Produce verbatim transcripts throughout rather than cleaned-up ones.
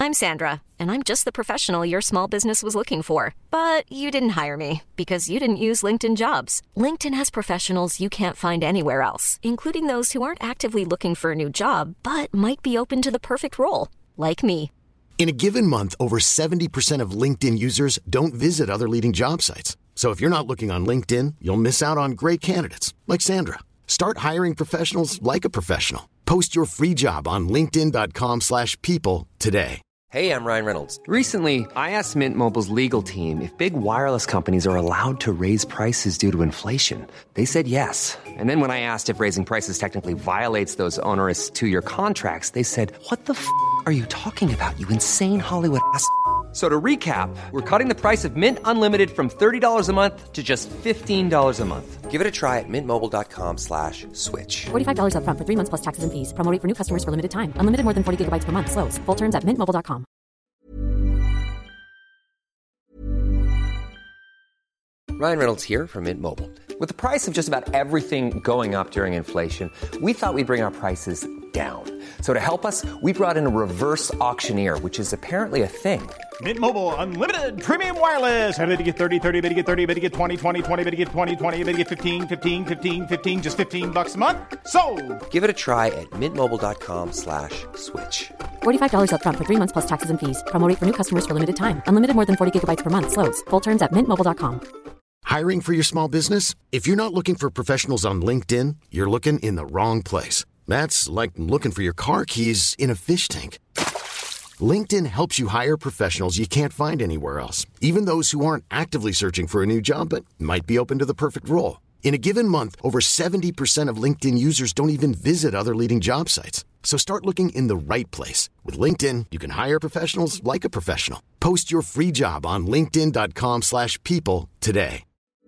I'm Sandra, and I'm just the professional your small business was looking for. But you didn't hire me because you didn't use LinkedIn Jobs. LinkedIn has professionals you can't find anywhere else, including those who aren't actively looking for a new job, but might be open to the perfect role, like me. In a given month, over seventy percent of LinkedIn users don't visit other leading job sites. So if you're not looking on LinkedIn, you'll miss out on great candidates like Sandra. Start hiring professionals like a professional. Post your free job on linkedin.com slash people today. Hey, I'm Ryan Reynolds. Recently, I asked Mint Mobile's legal team if big wireless companies are allowed to raise prices due to inflation. They said yes. And then when I asked if raising prices technically violates those onerous two-year contracts, they said, what the f*** are you talking about, you insane Hollywood ass f- So to recap, we're cutting the price of Mint Unlimited from thirty dollars a month to just fifteen dollars a month. Give it a try at mintmobile.com slash switch. forty-five dollars up front for three months plus taxes and fees. Promo rate for new customers for limited time. Unlimited more than forty gigabytes per month. Slows full terms at mint mobile dot com. Ryan Reynolds here from Mint Mobile. With the price of just about everything going up during inflation, we thought we'd bring our prices down. So to help us, we brought in a reverse auctioneer, which is apparently a thing. Mint Mobile Unlimited Premium Wireless. How to get thirty, thirty, how to get thirty, how to get twenty, twenty, twenty, how to get twenty, twenty, how to get fifteen, fifteen, fifteen, fifteen, just fifteen bucks a month? Sold! Give it a try at mintmobile.com slash switch. forty-five dollars up front for three months plus taxes and fees. Promo rate for new customers for limited time. Unlimited more than forty gigabytes per month. Slows full terms at mint mobile dot com. Hiring for your small business? If you're not looking for professionals on LinkedIn, you're looking in the wrong place. That's like looking for your car keys in a fish tank. LinkedIn helps you hire professionals you can't find anywhere else, even those who aren't actively searching for a new job but might be open to the perfect role. In a given month, over seventy percent of LinkedIn users don't even visit other leading job sites. So start looking in the right place. With LinkedIn, you can hire professionals like a professional. Post your free job on linkedin.com slash people today.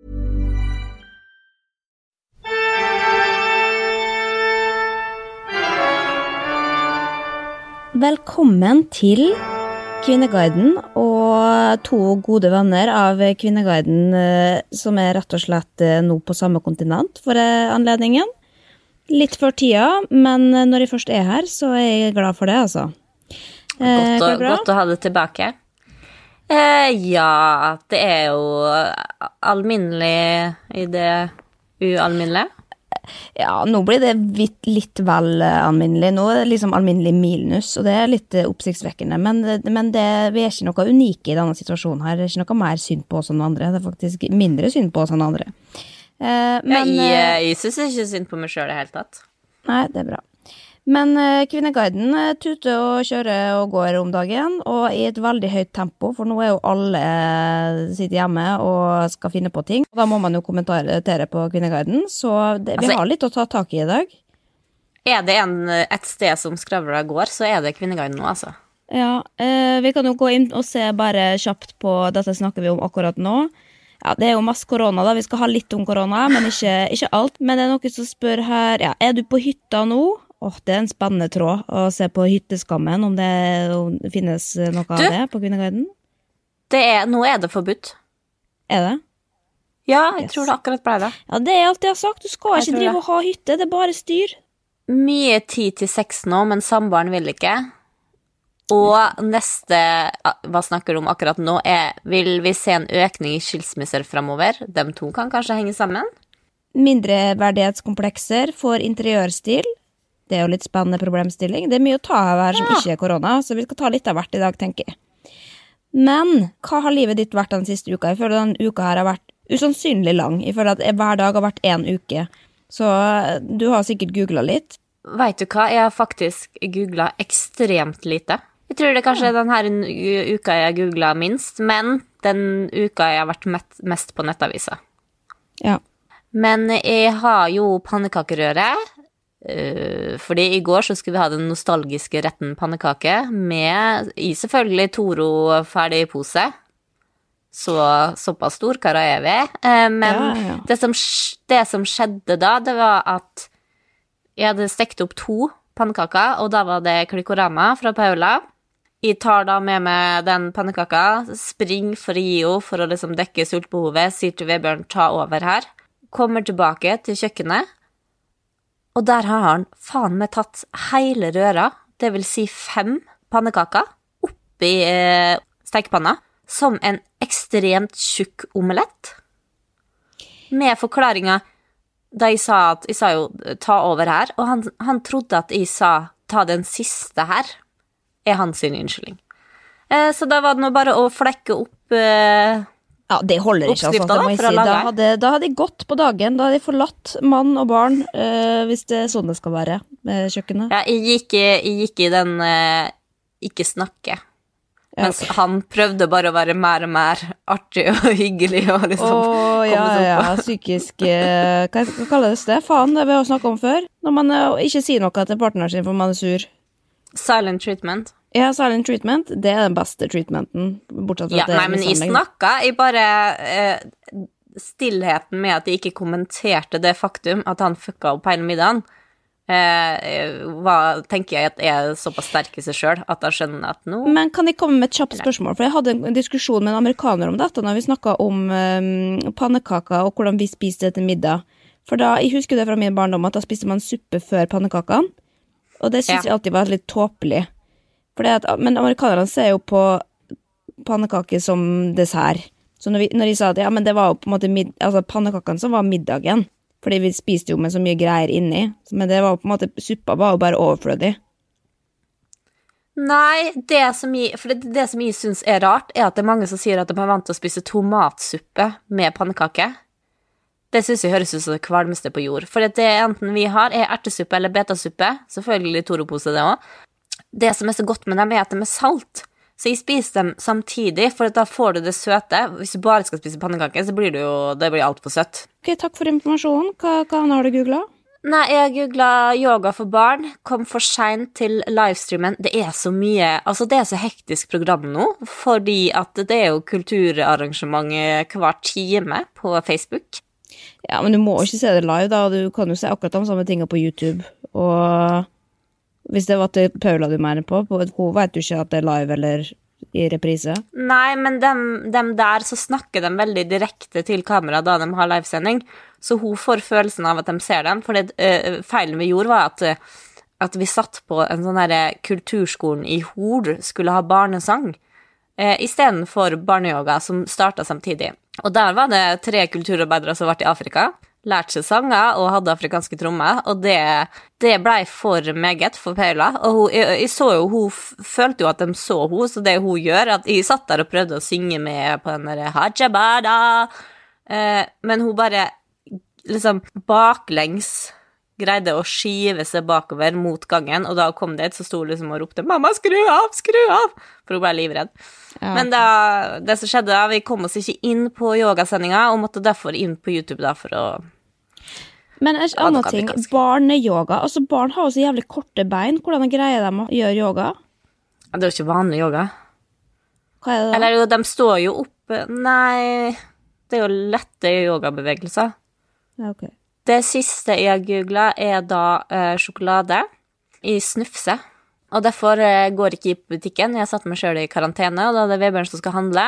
Velkommen til Kvinneguiden og to gode venner av Kvinneguiden som er rett og slett nå på samme kontinent for anledningen. Litt før tida, men når jeg først er her, så er jeg glad for det, altså. Godt å, godt å ha det tilbake. Eh, ja, det er jo alminnelig i det ualminnelige. Ja, nå blir det litt, litt vel alminnelig. Nå er det liksom alminnelig minus, og det er litt oppsiktsvekkende. Men, men det, vi er ikke noe unike i denne situasjonen her. Det er ikke noe mer synd på oss enn andre. Det er faktisk mindre synd på oss enn andre. Eh, men, ja, jeg, jeg synes ikke synd på meg selv i det hele tatt. Nei, det er bra. Men uh, Kvinneguiden uh, tuter og kjører og går om dagen, og i et veldig høyt tempo, for nå er jo alle uh, sitter hjemme og skal finne på ting. Da må man jo kommentere på Kvinneguiden, så det, vi altså, har litt å ta tak i i dag. Er det en, et sted som skravler går, så er det Kvinneguiden nå, altså. Ja, uh, vi kan jo gå inn og se bare kjapt på dette snakker vi om akkurat nå. Ja, det er jo masse korona da, vi skal ha litt om korona, men ikke, ikke alt. Men det er noe som spør her, ja, er du på hytta nå? Åh, det er en spennende tråd å se på hytteskammen, om det, om det finnes noe du, av det på Kvinneguiden. Det er, nå er det forbudt. Er det? Ja, jeg yes. tror det akkurat ble det. Ja, det er alt jeg har sagt. Du skal jeg ikke drive det. Og ha hytte, det er bare styr. Mye tid til sex nå, men samboeren vil ikke. Og neste, hva snakker du om akkurat nå, er, vil vi se en økning i skilsmisser fremover? De to kan kanskje henge sammen? Mindreverdighetskomplekser for interiørstil. Det er jo litt spennende problemstilling. Det er mye å ta av her som ja. Ikke er korona, så vi skal ta litt av hvert i dag, tenker jeg. Men, hva har livet ditt vært den siste uka? Jeg føler at den uka her har vært usannsynlig lang. Jeg føler at hver dag har vært en uke. Så du har sikkert googlet litt. Vet du hva? Jeg har faktisk googlet ekstremt lite. Jeg tror det kanskje er den her uka jeg googlet minst, men den uka jeg har vært mest på nettaviser. Ja. Men jeg har jo pannekakerøre. Uh, fordi i går så skulle vi ha den nostalgiske retten pannekake med i selvfølgelig Toro ferdig pose. Så såpass stor kara er vi. Uh, men ja, ja. Det, som, det som skjedde da, det var at jeg hadde stekt opp to pannekaker, og da var det klikorama fra Paula. Jeg tar da med meg den pannekaka, spring for å gi henne for å liksom dekke sultbehovet, sier til Vebjørn, ta over her. Kommer tilbake til kjøkkenet, og der har han faen meg tatt hele røra, det vil si fem pannekaker, oppi eh, stekepanna, som en ekstremt tjukk omelett, med forklaringen, da jeg sa at, jeg sa jo, ta over her, og han, han trodde at jeg sa, ta den siste her, er hans unnskyldning. Eh, så da var det nå bare å flekke opp eh, Ja, det holder ikke, altså, det må jeg si. Da hadde, da hadde jeg gått på dagen, da hadde jeg forlatt mann og barn, øh, hvis det er sånn det skal være med kjøkkenet. Ja, jeg gikk, jeg gikk i den øh, ikke snakke, ja, mens okay. Han prøvde bare å være mer og mer artig og hyggelig, og liksom Åh, ja, ja, psykisk, øh, hva, hva kalles det? Faen, det har vi jo snakket om før. Når man øh, ikke sier noe til partneren sin for man er sur. Silent treatment. Ja, silent treatment, det er den beste treatmenten, bortsett fra ja, at det nei, men jeg snakka, jeg bare eh, stillheten med at jeg ikke kommenterte det faktum at han fucka opp hele middagen, eh, var, tenker jeg at er såpass sterk i seg selv, at jeg skjønner at nå... Men kan jeg komme med et kjapt spørsmål? For jeg hadde en diskusjon med en amerikaner om dette, når vi snakket om um, pannekaker og hvordan vi spiste det til middag. For da, jeg husker det fra min barndom, at da spiste man suppe før pannekakene, og det synes ja. Jeg alltid var litt tåpelig. At, men amerikanerne ser jo på pannekaker som dessert. Så når, vi, når de sa at ja, men det var jo på en måte mid, altså pannekakene som var middagen, fordi vi spiste jo med så mye greier inni, men det var på en måte, suppa var jo bare overflødig. Nei, det som jeg, for det, det som jeg synes er rart, er at det er mange som sier at de er vant til å spise tomatsuppe med pannekake. Det synes jeg høres ut som det kvalmeste på jord. For det enten vi har er ertesuppe eller betasuppe, selvfølgelig toropose det også. Det som er så godt med dem er at de er salt. Så jeg spiser dem samtidig, for da får du det søte. Hvis du bare skal spise pannekake, så blir det jo det blir alt for søtt. Ok, takk for informasjonen. Hva, hva har du googlet? Nei, jeg googlet yoga for barn, kom for sent til livestreamen. Det er så mye, altså det er så hektisk program nå, fordi at det er jo kulturarrangement hver time på Facebook. Ja, men du må ikke se det live da, du kan jo se akkurat de samme tingene på YouTube, og... Hvis det var til Paula du mener på, hun vet jo ikke at det er live eller i reprise. Nei, men dem, dem der så snakker de veldig direkte til kamera da de har livesending, så hun får følelsen av at de ser dem, for det, uh, feilen vi gjorde var at, at vi satt på en sånn her kulturskolen i Hol skulle ha barnesang, uh, i stedet for barneyoga som startet samtidig. Og der var det tre kulturarbeidere som var i Afrika, lærte seg sanger og hadde afrikanske trommer, og det, det ble for meget for Paula, og hun, jeg, jeg så jo, hun følte jo at de så hun, så det hun gjør, at jeg satt der og prøvde å synge med på den der hajabada, eh, men hun bare liksom baklengs greide å skive seg bakover mot gangen, og da kom det et så sto liksom og ropte, mamma, skru av, skru av, for hun ble livredd. Ja. Men da, det som skjedde da, vi kom oss ikke inn på yogasendinga, og måtte derfor inn på YouTube da for å... Men en annen ting, barneyoga, altså barn har jo så jævlig korte bein, hvordan greier de å gjøre yoga? Det er jo ikke vanlig yoga. Hva er det da? Eller jo, de står jo oppe, nei, det er jo lette yogabevegelser. Ja, ok. Det siste jeg googlet er da eh, sjokolade i snufse, og derfor eh, går ikke i butikken. Jeg satt meg selv i karantene, og da er det Vebjørn som skal handle.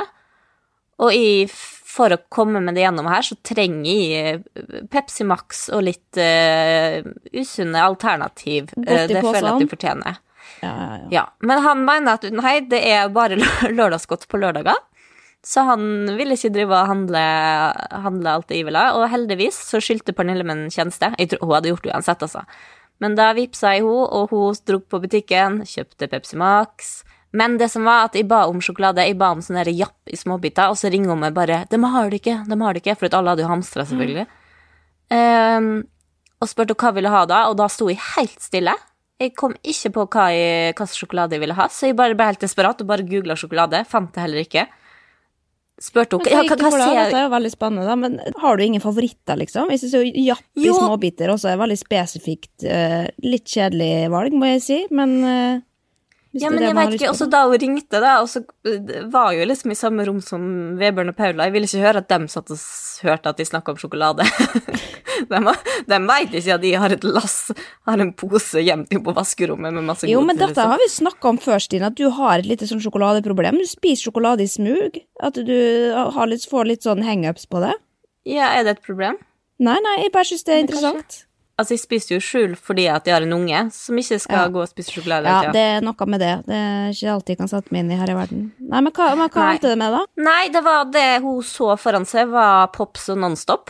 Og i, for å komme med det gjennom her, så trenger jeg Pepsi Max og litt eh, usunne alternativ. Eh, det føler jeg at de fortjener. Ja, ja, ja. Ja, men han mener at nei, det er bare lørdagsgodt på lørdager. Så han ville ikke drive og handle, handle alt det jeg ville, og heldigvis så skyldte Pernille med en tjeneste. Jeg tror hun hadde gjort det uansett, altså. Men da vipsa jeg hun, og hun drog på butikken, kjøpte Pepsi Max. Men det som var at jeg ba om sjokolade, jeg ba om sånne japp i småbiter, og så ringer hun meg bare, de har det ikke, de har det ikke, for at alle hadde jo hamstret selvfølgelig. Mm. Um, og spurte hva jeg ville ha da, og da sto jeg helt stille. Jeg kom ikke på hva, jeg, hva sjokolade jeg ville ha, så jeg bare ble helt desperat og bare googlet sjokolade, fant det heller ikke. Spurte hun, ja, hva, hva sier jeg? Det er jo veldig spennende da, men har du ingen favoritter liksom? Jeg synes jo japp i småbiter også er veldig spesifikt, uh, litt kjedelig valg, må jeg si, men... Uh, ja, men jeg vet ikke, også da hun ringte da, og så var jo liksom i samme rom som Vebjørn og Paula, jeg ville ikke høre at de satt og hørte at de snakket om sjokolade. de, de vet ikke at de har et lass, har en pose gjemt på vaskerommet med masse godteri. Jo, men dette liksom. Har vi snakket om før, Stine, at du har et lite sånn sjokoladeproblem. Du spiser sjokolade i smug, at du har litt, får litt sånn hang-ups på det. Ja, er det et problem? Nei, nei, jeg bare synes det er interessant. Altså, jeg spiser jo skjul fordi at jeg har en unge som ikke skal Ja. gå og spise sjokolade. Ja, hele tiden. det er noe med det. Det er ikke alltid jeg kan sette meg inn i her i verden. Nei, men hva, men hva Nei. endte det med, da? Nei, det var det hun så foran seg, var Pops og Nonstop.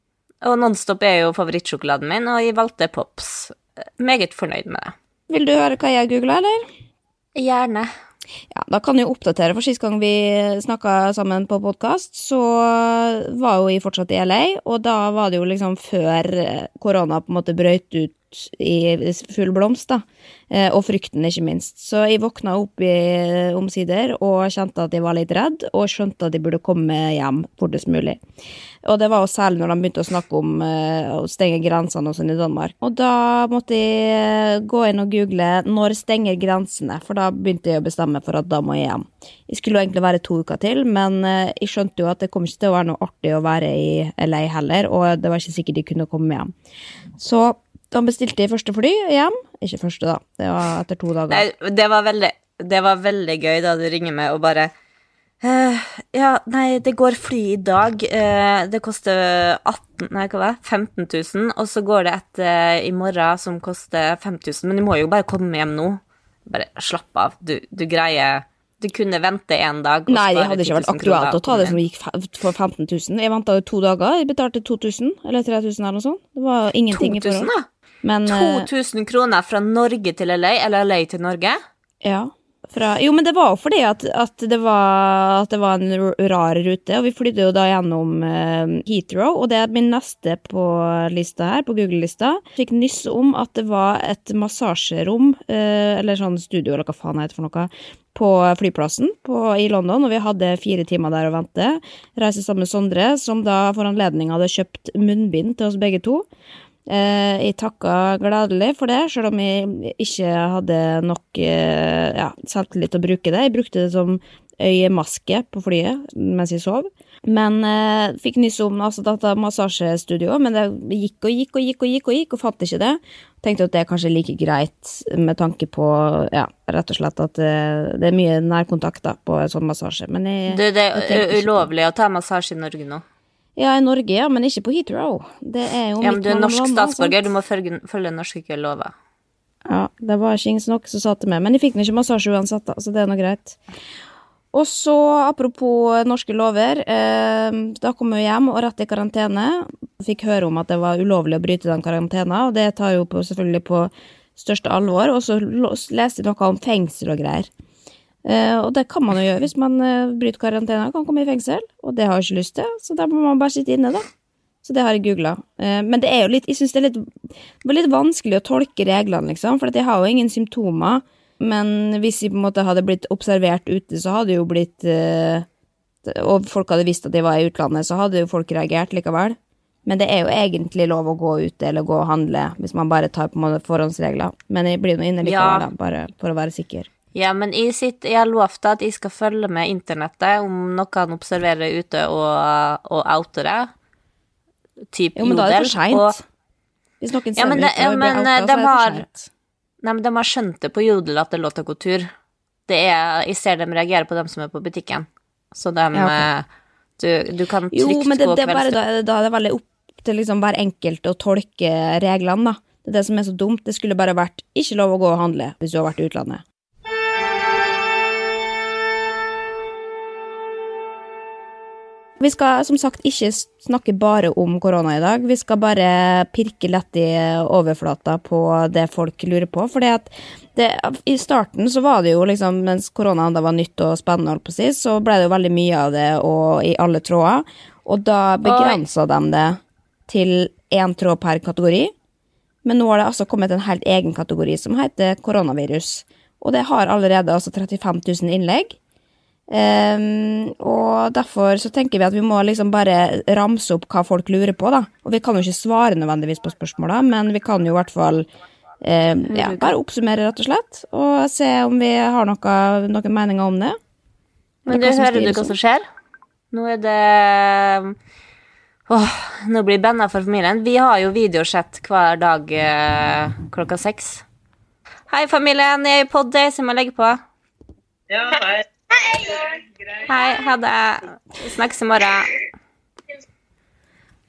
Og Nonstop er jo favorittsjokoladen min, og jeg valgte Pops. Meget fornøyd med det. Vil du høre hva jeg googlet, eller? Gjerne. Ja, da kan jeg oppdatere, for sist gang vi snakket sammen på podcast, så var jo jeg fortsatt i L A, og da var det jo liksom før korona på en måte brøt ut i full blomst da, og frykten ikke minst. Så jeg våkna opp i omsider og kjente at jeg var litt redd, og skjønte at jeg burde komme hjem fortest mulig. Og det var jo særlig når de begynte å snakke om uh, å stenge grensene og sånn i Danmark. Og da måtte jeg gå inn og google når stenger grensene, for da begynte jeg å bestemme for at da må jeg hjem. Jeg skulle jo egentlig være to uker til, men uh, jeg skjønte jo at det kom ikke til å være noe artig å være i L A heller, og det var ikke sikkert de kunne komme hjem. Så da bestilte jeg første fly hjem. Ikke første da, det var etter to dager. Nei, det var veldig, det var veldig gøy da du ringer meg og bare uh, ja, nei, det går fly i dag. Uh, det koster atten, nei, hva var det? femten tusen, og så går det et uh, i morgen som koster fem tusen, men du må jo bare komme hjem nå. Bare slapp av. Du, du greier, du kunne vente en dag. Nei, det hadde ikke vært akkurat å ta det som gikk for femten tusen. Jeg ventet jo to dager, jeg betalte to tusen, eller tre tusen eller noe sånt. Det var ingenting i forhold. to tusen da? Men, to tusen kroner fra Norge til L A, eller L A til Norge? Ja, fra, jo, men det var jo fordi at, at, det var, at det var en rar rute, og vi flydde jo da gjennom uh, Heathrow, og det er min neste på lista her, på Google-lista. Fikk nyss om at det var et massasjerom, uh, eller sånn studio, eller hva faen heter for noe, på flyplassen på, i London, og vi hadde fire timer der å vente. Reise sammen med Sondre, som da for anledning hadde kjøpt munnbind til oss begge to. Eh, jeg takket gladelig for det, selv om jeg ikke hadde nok eh, ja, selvtillit til å bruke det. Jeg brukte det som øyemaske på flyet mens jeg sov. Men eh, fikk nyss om altså, dette massasjestudio, men det gikk og gikk og gikk og gikk og gikk, og fant ikke det. Tenkte at det er kanskje like greit med tanke på, ja, rett og slett at det, det er mye nærkontakt da, på en sånn massasje. Men jeg, det, det jeg er ulovlig å ta massasje i Norge nå. Ja, i Norge, ja, men ikke på Heathrow. Det er jo ja, men du er norsk land, statsborger, du må følge, følge norske lover. Ja, det var ikke ingen som sa til meg, men jeg fikk ikke massasje uansett da, så det er noe greit. Og så, apropos norske lover, eh, da kom jeg hjem og rett i karantene. Fikk høre om at det var ulovlig å bryte den karantena, og det tar jo på, selvfølgelig på største alvor. Og så leste jeg noe om fengsel og greier. Uh, og det kan man jo gjøre hvis man uh, bryter karantene, kan komme i fengsel, og det har jeg ikke lyst til, så da må man bare sitte inne da. Så det har jeg googlet. Uh, men det er jo litt, jeg synes det er litt, det var litt vanskelig å tolke reglene, liksom, for jeg har jo ingen symptomer, men hvis jeg på en måte hadde blitt observert ute, så hadde jo blitt, uh, og folk hadde visst at jeg var i utlandet, så hadde jo folk reagert likevel. Men det er jo egentlig lov å gå ute eller gå og handle, hvis man bare tar på en måte forhåndsregler. Men jeg blir nå inne likevel da, bare for å være sikker. Ja, men jeg, sitter, jeg har lovt at jeg skal følge med internettet om noen observerer ute og, og outer det. Typ jo, men da er det for sent. Og, hvis noen ser ja, men, det, ut og ja, blir men, outa, så er det de for har, sent. nei, men de har skjønt det på Jodel at det låter gå tur. Det er, jeg ser dem reagere på dem som er på butikken. Så de, ja, okay. du, du kan trygt jo, men det, gå det er bare, da, da er det veldig opp til liksom hver enkelt å tolke reglene da. Det er det som er så dumt. Det skulle bare vært ikke lov å gå og handle hvis du har vært i utlandet. Vi skal som sagt ikke snakke bare om korona i dag, vi skal bare pirke lett i overflata på det folk lurer på, for at det, i starten så var det jo liksom, mens korona enda var nytt og spennende holdt på å si, så ble det jo veldig mye av det og i alle tråder, og da begrenset de det til en tråd per kategori, men nå har det altså kommet en helt egen kategori som heter koronavirus, og det har allerede altså trettifem tusen innlegg. Um, og derfor så tenker vi at vi må liksom bare ramse opp hva folk lurer på da, og vi kan jo ikke svare nødvendigvis på spørsmålet, men vi kan jo i hvert fall um, ja, bare oppsummere rett og slett og se om vi har noe, noen meninger om det. Men du, hører du hva som skjer? Nå er det åh, nå blir bandet for familien. Vi har jo videosett hver dag eh, klokka seks. Hei familien, jeg er på det som jeg legger på. Ja, hei. Hei, ha det. Vi snakkes i morgen.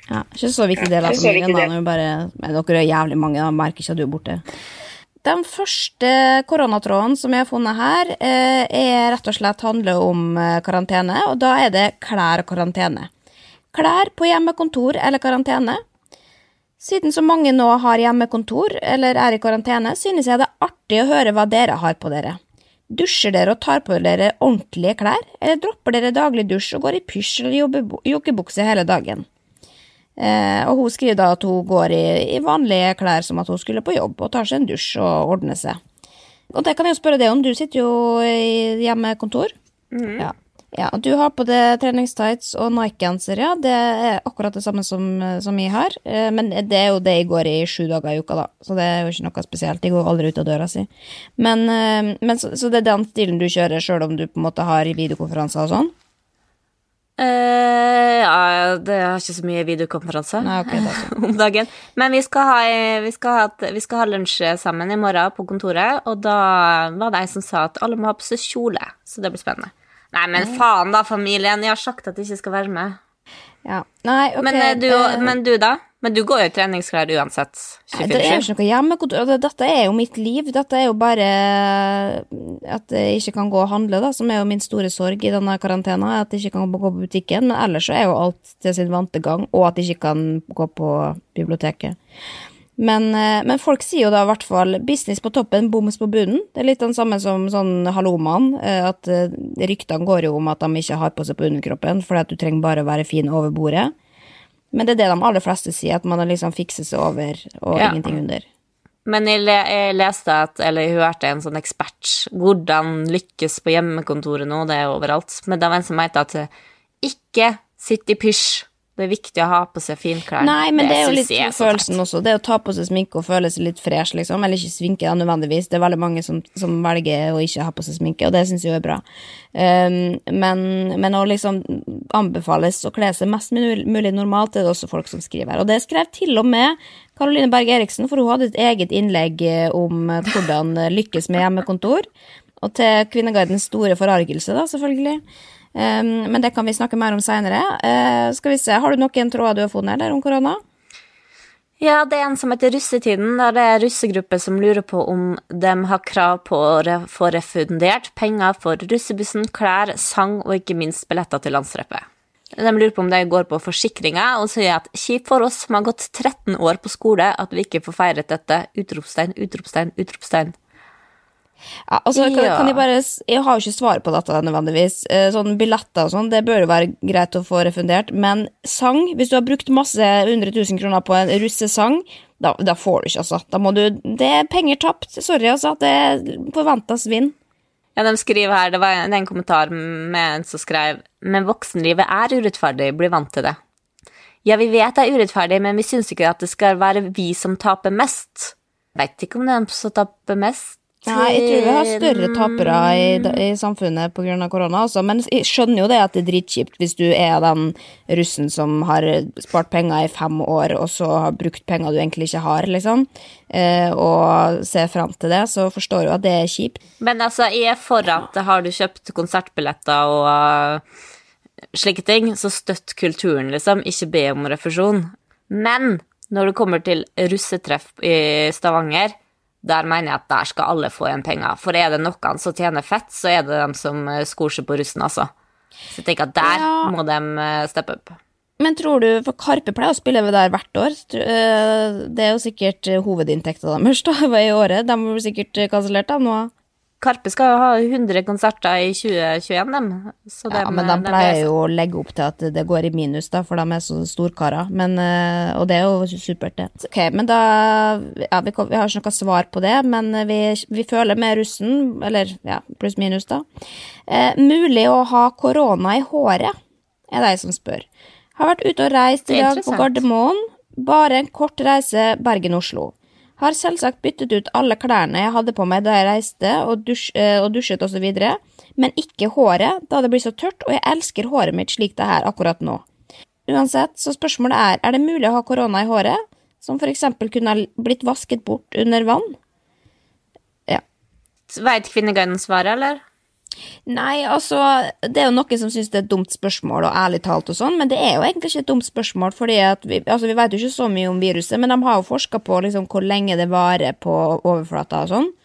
Ja, ikke så viktig del av familien, da. Når bare, men dere er jævlig mange, da merker ikke at du er borte. Den første koronatråden som jeg har funnet her, er rett og slett handler om karantene, og da er det klær og karantene. Klær på hjemmekontor eller karantene. Siden så mange nå har hjemmekontor eller er i karantene, synes jeg det er artig å høre hva dere har på dere. Dusjer dere og tar på dere ordentlige klær, eller dropper dere daglig dusj og går i pysj eller jokkebukse hele dagen? Eh, og hun skriver da at hun går i, i vanlige klær som at hun skulle på jobb og tar seg en dusj og ordner seg. Og det kan jeg jo spørre deg om, du sitter jo i hjemmekontor. Mm. Ja. Ja, du har på det treningstights og Nike-genser, ja, det er akkurat det samme som, som jeg har, eh, men det er jo det jeg går i sju dager i uka da, så det er jo ikke noe spesielt, jeg går aldri ut av døra si. Men, eh, men så, så det er den stilen du kjører selv om du på en måte har videokonferanser og sånn? Uh, ja, det er ikke så mye videokonferanse Nei, okay, om dagen. Men vi skal, ha, vi, skal ha, vi skal ha lunsj sammen i morgen på kontoret, og da var det en som sa at alle må ha på seg kjole, så det blir spennende. Nei, men faen da, familien, jeg har sagt at jeg ikke skal være med. Ja, nei, ok. Men du, men du da? Men du går jo i treningsklær uansett. Nei, det er jo ikke noe hjemmekontor. Dette er jo mitt liv. Dette er jo bare at jeg ikke kan gå og handle, da, som er jo min store sorg i denne karantena, at jeg ikke kan gå på butikken, men ellers så er jo alt til sin vante gang, og at jeg ikke kan gå på biblioteket. Men, men folk sier jo da i hvert fall business på toppen, boms på bunnen. Det er litt den samme som sånn halloman, at ryktene går jo om at de ikke har på seg på underkroppen, fordi at du trenger bare å være fin over bordet. Men det er det de aller fleste sier, at man liksom fikser seg over og ja. Ingenting under. Men jeg, le jeg leste at, eller jeg hørte en sånn ekspert, hvordan lykkes på hjemmekontoret nå, det er overalt. Men det var en som mente at ikke sitt i pysj. Det er viktig å ha på seg finklær. Nei, men det, det er jo litt følelsen også. Det er å ta på seg sminke og føle seg litt fresh, liksom. Eller ikke sminke, ja, nødvendigvis. Det er veldig mange som, som velger å ikke ha på seg sminke, og det synes jeg er bra. Um, men, men å liksom anbefales å kle seg mest mulig normalt, det er det også folk som skriver her. Og det skrev til og med Caroline Berg Eriksen, for hun hadde et eget innlegg om hvordan lykkes med hjemmekontor. Og til Kvinnegardens store forargelse, da, selvfølgelig. Um, men det kan vi snakke mer om senere. Uh, skal vi se, har du noen tråder du har funnet eller om korona? Ja, det er en som heter Russetiden, der det er russegrupper som lurer på om de har krav på å re få refundert penger for russebussen, klær, sang og ikke minst billetter til landsreppet. De lurer på om det går på forsikringer, og sier at kjipt for oss som har gått tretten år på skole at vi ikke får feiret dette. Utropstein, utropstein, utropstein. Ja, altså, kan, kan jeg bare, jeg har jo ikke svar på dette nødvendigvis, sånn billetter og sånn, det bør jo være greit å få refundert, men sang, hvis du har brukt masse hundre tusen kroner på en russesang, da, da får du ikke, altså, da må du, det er penger tapt, sorry, altså, det forventes vinn. Ja, de skriver her, det var en kommentar med en som skrev, men voksenlivet er urettferdig, blir vant til det. Ja, vi vet det er urettferdig, men vi synes ikke at det skal være vi som taper mest. Jeg vet ikke om det er de som taper mest. Nei, jeg tror vi har større tapere i, i samfunnet på grunn av korona også, men jeg skjønner jo det at det er dritkjipt hvis du er den russen som har spart penger i fem år og så har brukt penger du egentlig ikke har, liksom, eh, og ser frem til det, så forstår du at det er kjipt. Men altså, jeg er for at har du kjøpt konsertbilletter og uh, slike ting, så støtt kulturen, liksom, ikke be om refusjon. Men når det kommer til russetreff i Stavanger, der mener jeg at der skal alle få en penger. For er det noen som tjener fett, så er det dem som skor seg på russen, altså. Så jeg tenker at der ja. Må de steppe opp. Men tror du, for Karpe pleier å spille der hvert år, det er jo sikkert hovedinntekter deres da, i året. De har sikkert kansellert dem nå. Karpe skal jo ha hundre konserter i tjue tjueen, dem. Så ja, dem, men de pleier jo å legge opp til at det går i minus da, for de er så storkarer. Men, og det er jo supert det. Ok, men da, ja, vi, vi har ikke noe svar på det, men vi, vi føler med russen, eller ja, pluss minus da. Eh, mulig å ha korona i håret, er det som spør. Har vært ute og reist i dag på Gardermoen, bare en kort reise Bergen-Oslo. Har selvsagt byttet ut alle klærne jeg hadde på meg da jeg reiste og, dusj, og dusjet og så videre, men ikke håret, da det blir så tørt, og jeg elsker håret mitt slik det er akkurat nå. Uansett, så spørsmålet er, er det mulig å ha korona i håret, som for eksempel kunne ha blitt vasket bort under vann? Ja. Vet Kvinneguiden svaret, eller? Nei, altså, det er jo noen som synes det er et dumt spørsmål, og ærlig talt og sånn, men det er jo egentlig ikke et dumt spørsmål, fordi at vi, altså, vi vet jo ikke så mye om viruset, men de har jo forsket på liksom, hvor lenge det varer på overflata og sånn.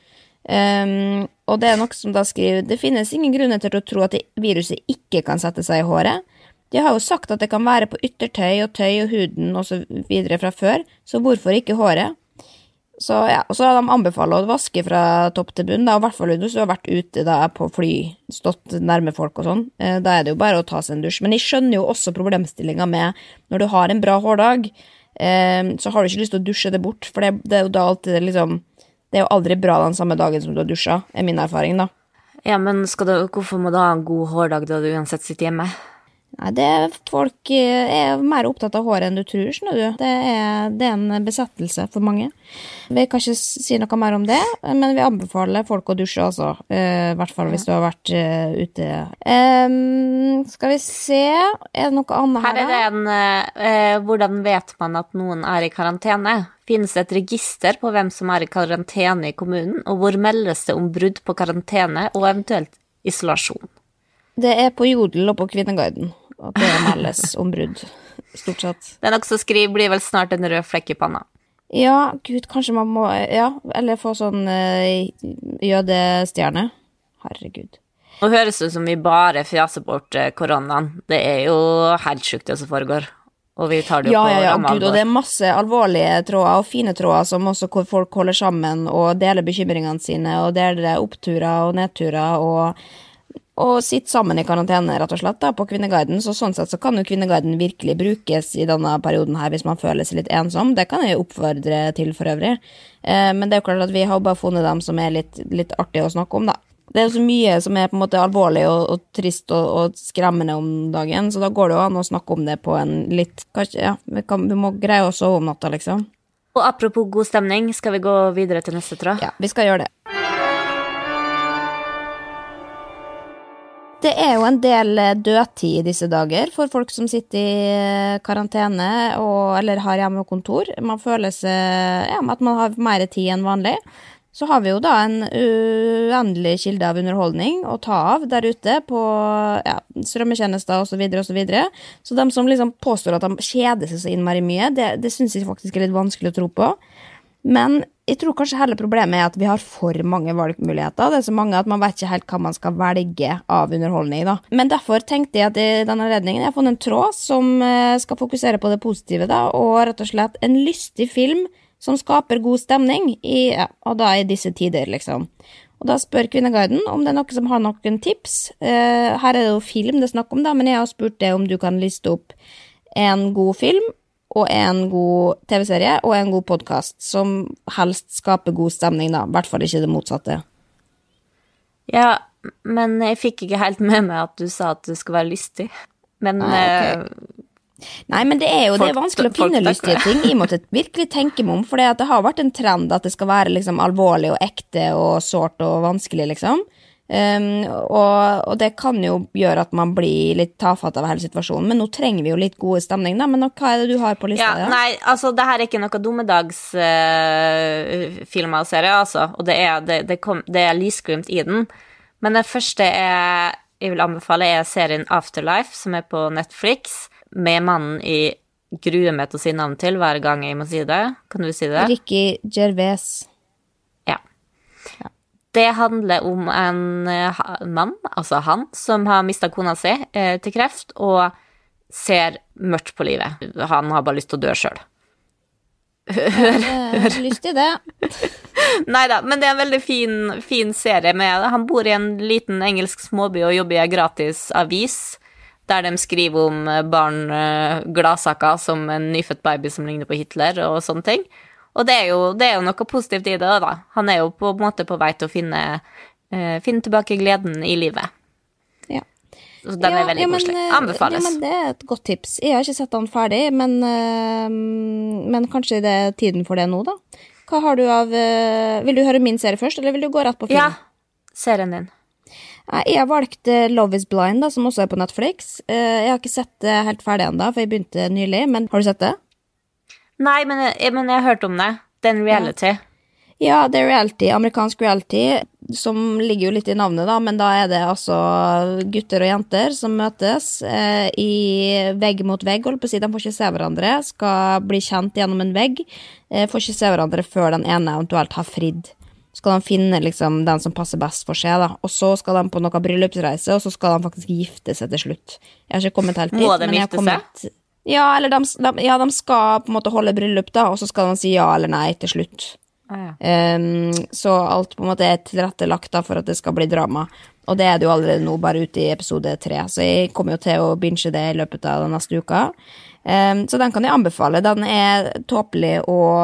Um, og det er noe som da skriver, det finnes ingen grunner til å tro at viruset ikke kan sette seg i håret. De har jo sagt at det kan være på yttertøy og tøy og huden og så videre fra før, så hvorfor ikke håret? Så ja, og så har de anbefalt å vaske fra topp til bunn, da, og i hvert fall hvis du har vært ute da, på fly, stått nærme folk og sånn, eh, da er det jo bare å ta seg en dusj. Men jeg skjønner jo også problemstillingen med, når du har en bra hårdag, eh, så har du ikke lyst til å dusje det bort, for det, det er jo da alltid liksom, det er jo aldri bra den samme dagen som du har dusjet, er min erfaring da. Ja, men skal du, hvorfor må du ha en god hårdag da du uansett sitter hjemme? Nei, det er, folk er mer opptatt av håret enn du tror, skjønner du. Det er, det er en besettelse for mange. Vi kan ikke si noe mer om det, men vi anbefaler folk å dusje altså, uh, i hvert fall hvis du har vært uh, ute. Um, skal vi se, er det noe annet her? Her er det en, uh, hvordan vet man at noen er i karantene? Finnes det et register på hvem som er i karantene i kommunen, og hvor meldes det om brudd på karantene og eventuelt isolasjon? Det er på Jodel og på Kvinneguiden. At det meldes om brudd, stort sett. Det er nok så skriv, blir vel snart en rød flekk i panna. Ja, gud, kanskje man må, ja, eller få sånn uh, jødestjerne. Herregud. Nå høres det som vi bare fjaser bort uh, koronaen. Det er jo helt sjukt det som foregår. Og vi tar det jo ja, på ja, ja, ramme gud, og det er masse alvorlige tråder og fine tråder som også hvor folk holder sammen og deler bekymringene sine og deler oppturer og nedturer og og sitte sammen i karantene, rett og slett, da, på Kvinneguiden. Så sånn sett så kan jo Kvinneguiden virkelig brukes i denne perioden her, hvis man føler seg litt ensom. Det kan jeg oppfordre til for øvrig. Eh, men det er jo klart at vi har bare funnet dem som er litt, litt artige å snakke om, da. Det er jo så mye som er på en måte alvorlig og, og trist og, og skremmende om dagen, så da går det jo an å snakke om det på en litt, kanskje, ja, vi, kan, vi må greie å sove om natta, liksom. Og apropos god stemning, skal vi gå videre til neste tråd? Ja, vi skal gjøre det. Det er jo en del dødtid i disse dager for folk som sitter i karantene og, eller har hjemme og kontor. Man føler seg, ja, at man har mer tid enn vanlig. Så har vi jo da en uendelig kilde av underholdning å ta av der ute på ja, strømmetjenester og så videre og så videre. Så de som liksom påstår at de kjeder seg så innmari mye, det, det synes jeg faktisk er litt vanskelig å tro på. Men jeg tror kanskje hele problemet er at vi har for mange valgmuligheter. Det er så mange at man vet ikke helt hva man skal velge av underholdning da. Men derfor tenkte jeg at i denne redningen jeg har funnet en tråd som skal fokusere på det positive da, og rett og slett en lystig film som skaper god stemning i, ja, og da i disse tider liksom. Og da spør Kvinneguiden om det er noen som har noen tips. Uh, her er det jo film det er snakk om da, men jeg har spurt deg om du kan liste opp en god film og en god T V-serie, og en god podcast, som helst skaper god stemning da, i hvert fall ikke det motsatte. Ja, men jeg fikk ikke helt med meg at du sa at du skulle være lystig. Men... Nei, okay. Nei, men det er jo folk, det er vanskelig å finne lystige ting. Jeg måtte virkelig tenke meg om, for det har vært en trend at det skal være liksom alvorlig og ekte og sårt og vanskelig, liksom. Um, og, og det kan jo gjøre at man blir litt tafatt av hele situasjonen, men nå trenger vi jo litt gode stemning da, men hva er det du har på lista? Ja, nei, altså det her er ikke noe dommedags uh, filmer og serier, altså, og det er, det, det kom, det er lysglimt i den, men det første er, jeg vil anbefale er serien Afterlife, som er på Netflix, med mannen i gruer meg til å si navn til hver gang jeg må si det. Kan du si det? Ricky Gervais. Ja. Ja. Det handler om en uh, mann, altså han, som har mistet kona si uh, til kreft, og ser mørkt på livet. Han har bare lyst til å dø selv. Hør, hør. Lyst til det. Neida, men det er en veldig fin, fin serie med. Han bor i en liten engelsk småby og jobber i en gratis avis, der de skriver om barn uh, gladsaker som en nyfødt baby som ligner på Hitler og sånne ting. Og det er, jo, det er jo noe positivt i det da. Han er jo på en måte på vei til å finne, uh, finne tilbake gleden i livet. Ja. Så den ja, er veldig ja, koselig. Anbefales. Ja, men det er et godt tips. Jeg har ikke sett den ferdig, men, uh, men kanskje det er tiden for det nå da. Hva har du av... Uh, vil du høre min serie først, eller vil du gå rett på film? Ja, serien din. Jeg har valgt Love is Blind, da, som også er på Netflix. Jeg har ikke sett det helt ferdig enda, for jeg begynte nylig, men har du sett det? Nei, men jeg, men jeg har hørt om det. Det er en reality. Ja, ja det er reality, amerikansk reality. som ligger jo litt i navnet da, men da er det altså gutter og jenter som møtes eh, i vegg mot vegg, holdt på å si, de får ikke se hverandre, skal bli kjent gjennom en vegg, eh, får ikke se hverandre før den ene eventuelt har fridd. Skal de finne liksom den som passer best for seg da, og så skal de på noe bryllupsreise, og så skal de faktisk gifte seg til slutt. Jeg har ikke kommet helt dit. Må de men jeg har gifte kommet... seg? Ja, eller de, de, ja, de skal på en måte holde bryllup da, og så skal de si ja eller nei til slutt. Ah, ja. um, så alt på en måte er tilrettelagt da for at det skal bli drama. Og det er det jo allerede nå, bare ute i episode tre. Så jeg kommer jo til å binge det i løpet av den neste uka. Um, så den kan jeg anbefale. Den er tåpelig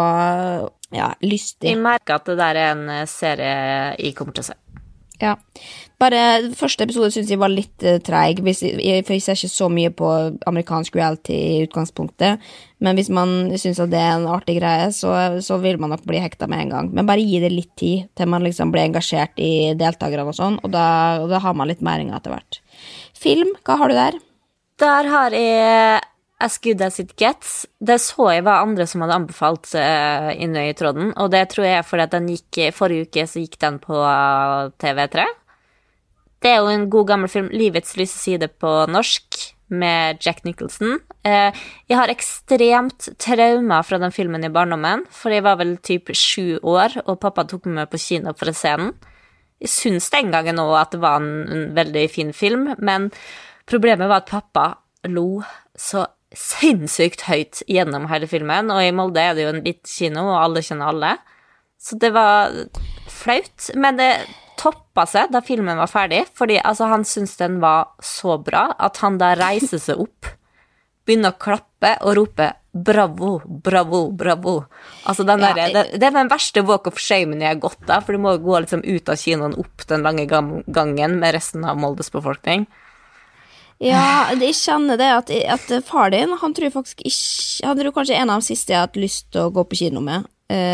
og ja, lystig. Jeg merker at det der er en serie jeg kommer til å se. Ja, bare første episode synes jeg var litt uh, treig, hvis jeg, for jeg ser ikke så mye på amerikansk reality i utgangspunktet, men hvis man synes at det er en artig greie, så, så vil man nok bli hekta med en gang. Men bare gi det litt tid til man liksom blir engasjert i deltakerne og sånn, og da, og da har man litt mæring etter hvert. Film, hva har du der? Der har jeg As Good As It Gets. Det så jeg var andre som hadde anbefalt uh, inne i tråden, og det tror jeg er fordi at den gikk, forrige uke så gikk den på uh, T V tre. Det er jo en god gammel film, Livets lyse side på norsk, med Jack Nicholson. Uh, jeg har ekstremt trauma fra den filmen i barndommen, for jeg var vel typ sju år, og pappa tok meg med på kino for å se den. Jeg synes den gangen også at det var en, en veldig fin film, men problemet var at pappa lo så sinnssykt høyt gjennom hele filmen, og i Molde er det jo en liten kino, og alle kjenner alle. Så det var flaut, men det toppa seg da filmen var ferdig, fordi altså, han syntes den var så bra, at han da reiser seg opp, begynner å klappe og rope bravo, bravo, bravo. Altså, den der, ja, det, det er den verste walk of shame jeg har gått da, for du må gå liksom ut av kinoen opp den lange gangen med resten av Moldes befolkning. Ja, jeg kjenner det at, at far din, han tror faktisk ikke, han tror kanskje en av de siste jeg har hatt lyst til å gå på kino med.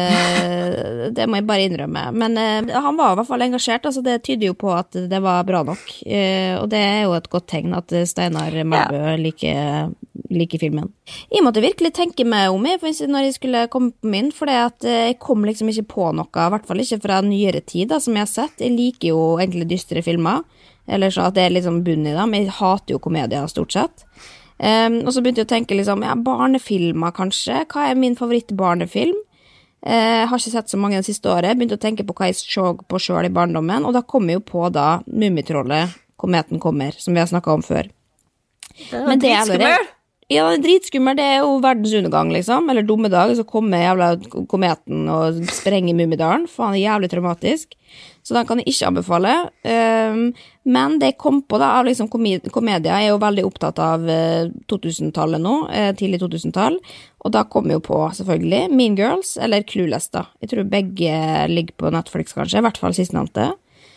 Eh, det må jeg bare innrømme. Men eh, han var i hvert fall engasjert, altså det tyder jo på at det var bra nok. Eh, og det er jo et godt tegn at Steinar Melbø ja. liker, liker filmen. Jeg måtte virkelig tenke meg om jeg, når jeg skulle komme på min, for jeg kom liksom ikke på noe, i hvert fall ikke fra nyere tid da, som jeg har sett. Jeg liker jo egentlig dystre filmer, eller så at det er liksom bunn i det, men jeg hater jo komedier stort sett. Um, og så begynte jeg å tenke liksom, ja, barnefilmer kanskje, hva er min favoritt-barnefilm? Jeg uh, har ikke sett så mange det siste året, begynte å tenke på hva jeg så på selv i barndommen, og da kom jeg jo på da Mummitrollet, Kometen kommer, som vi har snakket om før. Det var dritskummel! Ja, det er dritskummel, det er jo verdens undergang, liksom, eller dommedag, så kommer jævla kometen og sprenger Mummidalen, faen, det er jævlig traumatisk, så den kan jeg ikke anbefale, um, men det jeg kom på da, av liksom komedier, jeg er jo veldig opptatt av uh, to-tusen-tallet nå, uh, tidlig to-tusen-tall, og da kom jeg jo på, selvfølgelig, Mean Girls, eller Clueless da, jeg tror begge ligger på Netflix kanskje, i hvert fall sistnevnte.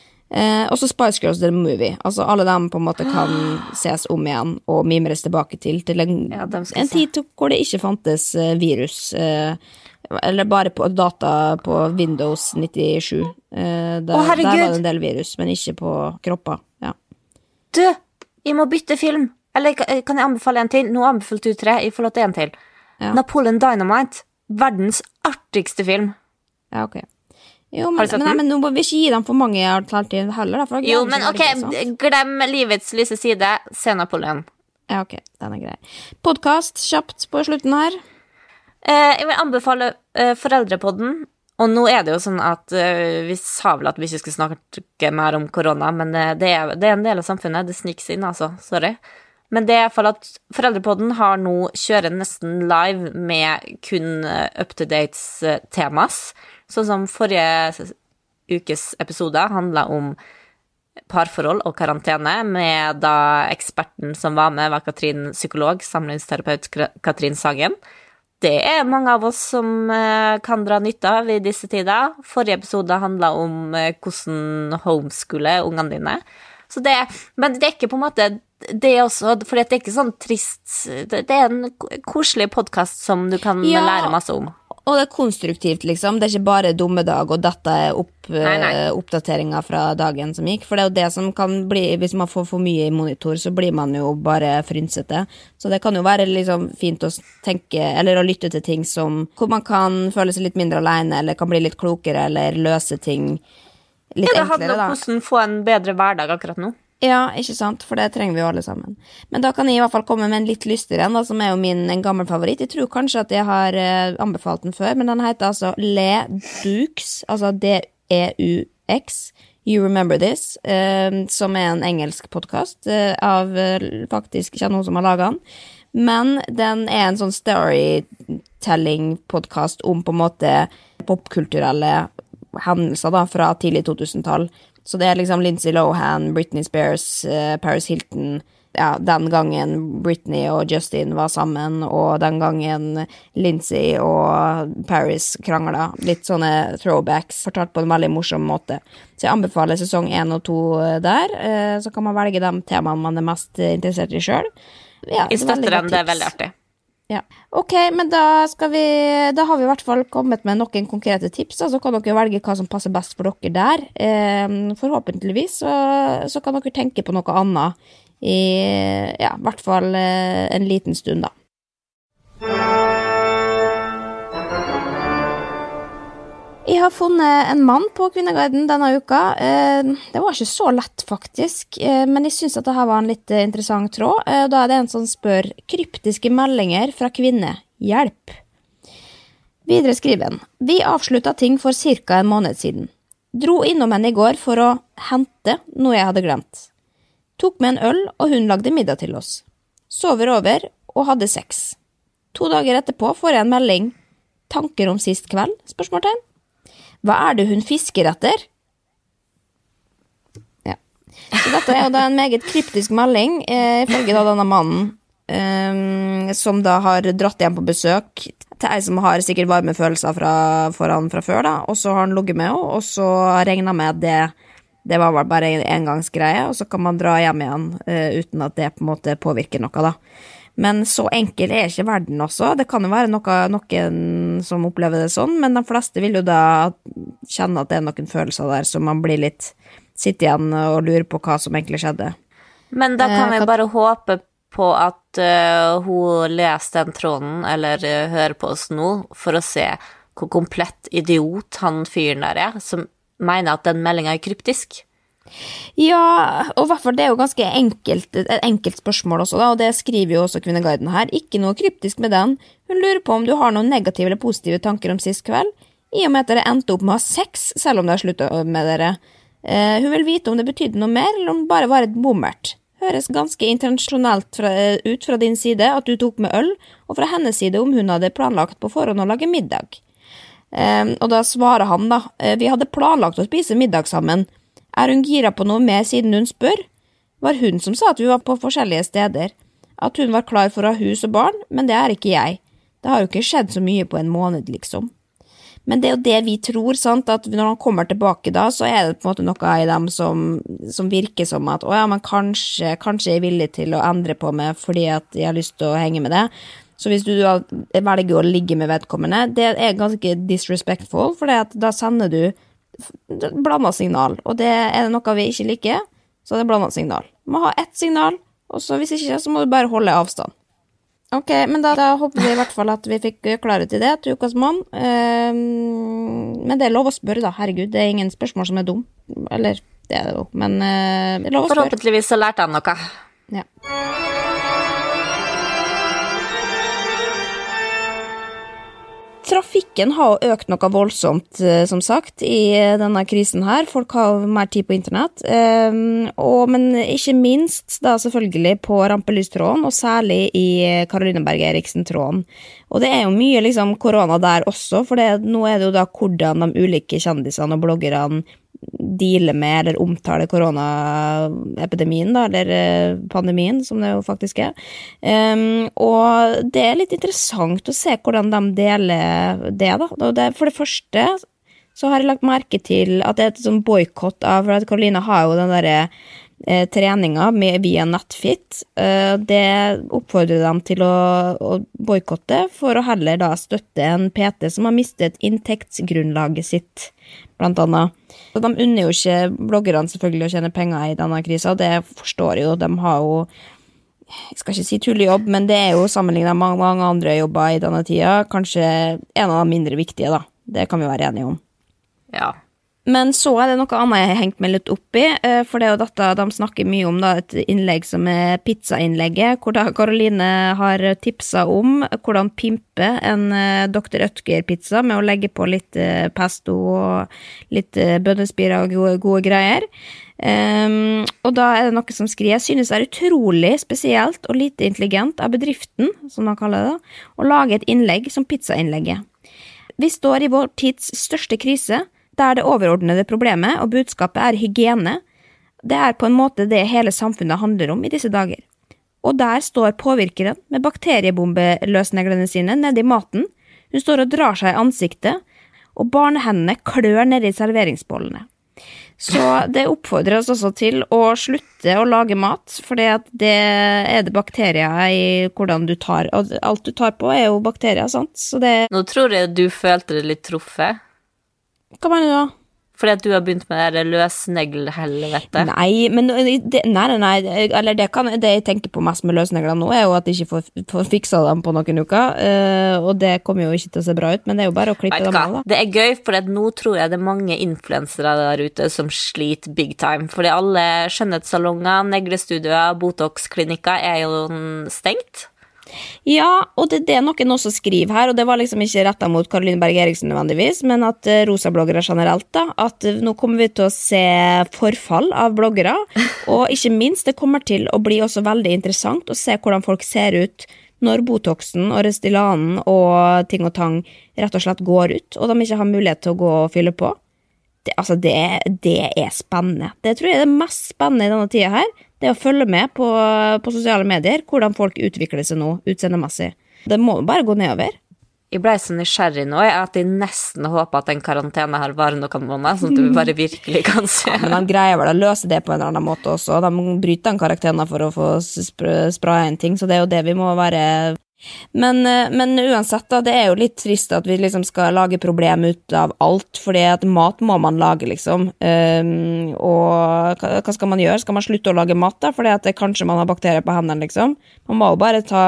Eh, og så Spice Girls The Movie. Altså alle dem på en måte kan ses om igjen og mimres tilbake til til en, ja, en tid hvor det ikke fantes uh, virus uh, eller bare på data på Windows nittisju. Uh, der, Å, herregud! Der var det en del virus, men ikke på kropper. Ja. Du, jeg må bytte film. Eller kan jeg anbefale en til? Nå anbefalte du tre, jeg får lov til en til. Ja. Napoleon Dynamite. Verdens artigste film. Ja, ok. Jo, men, men, nei, men nå må vi ikke gi dem for mange alternativ heller da, jo, men ok, glem Livets lyse side, se Napoleon. Ja, ok, den er grei. Podcast, kjapt på slutten her. eh, Jeg vil anbefale eh, Foreldrepodden. Og nå er det jo sånn at eh, vi sa vel at vi ikke skulle snakke mer om korona, men eh, det, er, det er en del av samfunnet. Det sniks inn, altså, sorry. Men det er i hvert fall at Foreldrepodden har nå kjører nesten live med kun uh, up-to-dates uh, temas. Sånn som forrige ukes episode handlet om parforhold og karantene, med da eksperten som var med var Katrin, psykolog, samlingsterapeut Katrin Sagen. Det er mange av oss som uh, kan dra nytte av i disse tider. Forrige episode handlet om uh, hvordan homeskole ungene dine. Så det, men det er ikke på en måte det er også, for det er ikke sånn trist, det, det er en koselig podcast som du kan ja, lære masse om. Og det er konstruktivt, liksom. Det er ikke bare dommedag, og dette er opp, nei, nei. oppdateringer fra dagen som gikk. For det er jo det som kan bli, hvis man får for mye i monitor, så blir man jo bare frynsete. Så det kan jo være liksom fint å tenke, eller å lytte til ting som, hvor man kan føle seg litt mindre alene, eller kan bli litt klokere, eller løse ting litt ja, det enklere, handler da. om hvordan få en bedre hverdag akkurat nå. Ja, ikke sant, for det trenger vi jo alle sammen. Men da kan jeg i hvert fall komme med en litt lystigere en, da, som er jo min en gammel favoritt. Jeg tror kanskje at jeg har uh, anbefalt den før, men den heter altså Le Dukes, altså D-E-U-X, You Remember This, uh, som er en engelsk podcast uh, av uh, faktisk ikke noen som har laget den. Men den er en sånn storytelling-podcast om på en måte popkulturelle hendelser da, fra tidlig to tusen-tall. Så det er liksom Lindsay Lohan, Britney Spears, uh, Paris Hilton, ja, den gangen Britney og Justin var sammen, og den gangen Lindsay og Paris kranglet. Litt sånne throwbacks, fortalt på en veldig morsom måte. Så jeg anbefaler sesong én og to der, uh, så kan man velge de temaene man er mest interessert i selv. Ja, jeg støtter den, det er veldig artig. Ja. Ok, men da skal vi da har vi i hvert fall kommet med noen konkrete tips, da, så kan dere velge hva som passer best for dere der. Eh, forhåpentligvis så, så kan dere tenke på noe annet i, ja, i hvert fall eh, en liten stund da. Jeg har funnet en mann på Kvinneguiden denne uka. Det var ikke så lett faktisk, men jeg synes at dette var en litt interessant tråd. Da er det en som spør kryptiske meldinger fra kvinne. Hjelp! Videre skriver han. Vi avsluttet ting for cirka en måned siden. Dro innom henne i går for å hente noe jeg hadde glemt. Tok med en øl, og hun lagde middag til oss. Sover over og hadde sex. To dager etterpå får jeg en melding. Tanker om sist kveld? Spørsmålstegn. Hva er det hun fisker etter? Ja. Så dette er jo da en meget kryptisk melding, eh, ifølge da denne mannen, eh, som da har dratt hjem på besøk til ei som har sikkert varme følelser fra, for han fra før, da, og så har han logget med henne, og så regnet med at det, det var bare en engangsgreie, og så kan man dra hjem igjen eh, uten at det på en måte påvirker noe da. Men så enkel er ikke verden også. Det kan jo være noe, noen som opplever det sånn, men de fleste vil jo da kjenne at det er noen følelser der, så man blir litt, sitter igjen og lurer på hva som egentlig skjedde. Men da kan vi bare håpe på at uh, hun leser den tråden, eller uh, hører på oss nå, for å se hvor komplett idiot han fyren der er, som mener at den meldingen er kryptisk. Ja, og i hvert fall det er jo ganske enkelt, et enkelt spørsmål også da, og det skriver jo også Kvinneguiden her. Ikke noe kryptisk med den. Hun lurer på om du har noen negative eller positive tanker om sist kveld, i og med at dere endte opp med å ha sex, selv om det har sluttet med dere. Uh, hun vil vite om det betydde noe mer, eller om det bare var et bommert. Høres ganske intensjonelt fra, ut fra din side at du tok med øl, og fra hennes side om hun hadde planlagt på forhånd å lage middag. Uh, og da svarer han da, uh, vi hadde planlagt å spise middag sammen. Er hun gira på noe mer siden hun spør? Var hun som sa at vi var på forskjellige steder? At hun var klar for å ha hus og barn, men det er ikke jeg. Det har jo ikke skjedd så mye på en måned, liksom. Men det er jo det vi tror, sant, at når han kommer tilbake da, så er det på en måte noe i dem som, som virker som at, å ja, men kanskje, kanskje jeg er villig til å endre på meg fordi at jeg har lyst til å henge med det. Så hvis du da velger å ligge med vedkommende, det er ganske disrespectful, for da sender du blandet signal, og det er noe vi ikke liker, så det er blandet signal. Du må ha ett signal, og så hvis ikke, så må du bare holde avstand. Ok, men da, da håper vi i hvert fall at vi fikk klarhet i det til ukas mann. Um, men det er lov å spørre da, herregud, det er ingen spørsmål som er dum. Eller, det er det jo, men uh, det er lov å spørre. Forhåpentligvis så lærte han noe. Ja. Trafikken har økt noe voldsomt, som sagt, i denne krisen her. Folk har mer tid på internett, og, men ikke minst da selvfølgelig på rampelystråden, og særlig i Karolineberg Eriksen-tråden. Og det er jo mye liksom korona der også, for det, nå er det jo da hvordan de ulike kjendisene og bloggerne dealer med eller omtaler koronaepidemien da, eller pandemien, som det jo faktisk er. Um, og det er litt interessant å se hvordan de deler det da. Og det, for det første så har jeg lagt merke til at det er et sånn boykott av, for at Karoline har jo den der eh, treningen med, via Netfit. Uh, det oppfordrer dem til å, å boykotte for å heller da støtte en P T som har mistet inntektsgrunnlaget sitt, blant annet. Så de unner jo ikke bloggerne selvfølgelig å tjene penger i denne krisen, og det forstår jo. De har jo, jeg skal ikke si tullejobb, men det er jo sammenlignet med mange, mange andre jobber i denne tida, kanskje en av de mindre viktige da. Det kan vi være enige om. Ja. Men så er det noe annet jeg har hengt meg litt opp i, for det er jo dette de snakker mye om, da, et innlegg som er pizzainnlegget, hvor da Karoline har tipset om hvordan pimpe en doktor Oetker-pizza med å legge på litt pesto og litt bønnespirer og gode, gode greier. Um, og da er det noe som skriver, jeg synes det er utrolig spesielt og lite intelligent av bedriften, som man kaller det, å lage et innlegg som pizzainnlegget. Vi står i vår tids største krise, der det overordnede problemet og budskapet er hygiene. Det er på en måte det hele samfunnet handler om i disse dager. Og der står påvirkeren med bakteriebombeløsneglene sine nede i maten. Hun står og drar seg i ansiktet, og barnehendene klør nede i serveringsbollene. Så det oppfordrer oss også til å slutte å lage mat, for det er det bakterier i hvordan du tar, og alt du tar på er jo bakterier, sant? Så det... Nå tror jeg du følte det litt truffet. Hva mener du da? Fordi at du har begynt med det løsneglhelvete. Nei, men det, nei, nei, nei, eller det, kan, det jeg tenker på mest med løsneglene nå er jo at jeg ikke får, får fiksa dem på noen uker, uh, og det kommer jo ikke til å se bra ut, men det er jo bare å klippe dem av da. Det er gøy, for nå tror jeg det er mange influensere der ute som sliter big time, fordi alle skjønnhetssalonger, neglestudioer, botox-klinikker er jo stengt. Ja, og det, det er noen også skriver her, og det var liksom ikke rettet mot Karoline Berg Eriksen nødvendigvis, men at uh, rosa-bloggere generelt da, at uh, nå kommer vi til å se forfall av bloggere, og ikke minst det kommer til å bli også veldig interessant å se hvordan folk ser ut når botoxen og Restylanen og ting og tang rett og slett går ut, og de ikke har mulighet til å gå og fylle på. Det, altså, det, det er spennende. Det tror jeg er det mest spennende i denne tiden her, det er å følge med på, på sosiale medier, hvordan folk utvikler seg nå, utseendemessig. Det må bare gå nedover. Jeg ble så nysgjerrig nå, at jeg nesten håper at den karantene her varer noen måneder, sånn at vi bare virkelig kan se. Ja, men de greier vel å løse det på en eller annen måte også. De bryter den karantenen for å få spraya en ting, så det er jo det vi må være... Men, men uansett da, det er jo litt trist at vi liksom skal lage problem ut av alt, fordi at mat må man lage liksom, um, og hva, hva skal man gjøre? Skal man slutte å lage mat da? Fordi at det, kanskje man har bakterier på hendene liksom. Man må jo bare ta,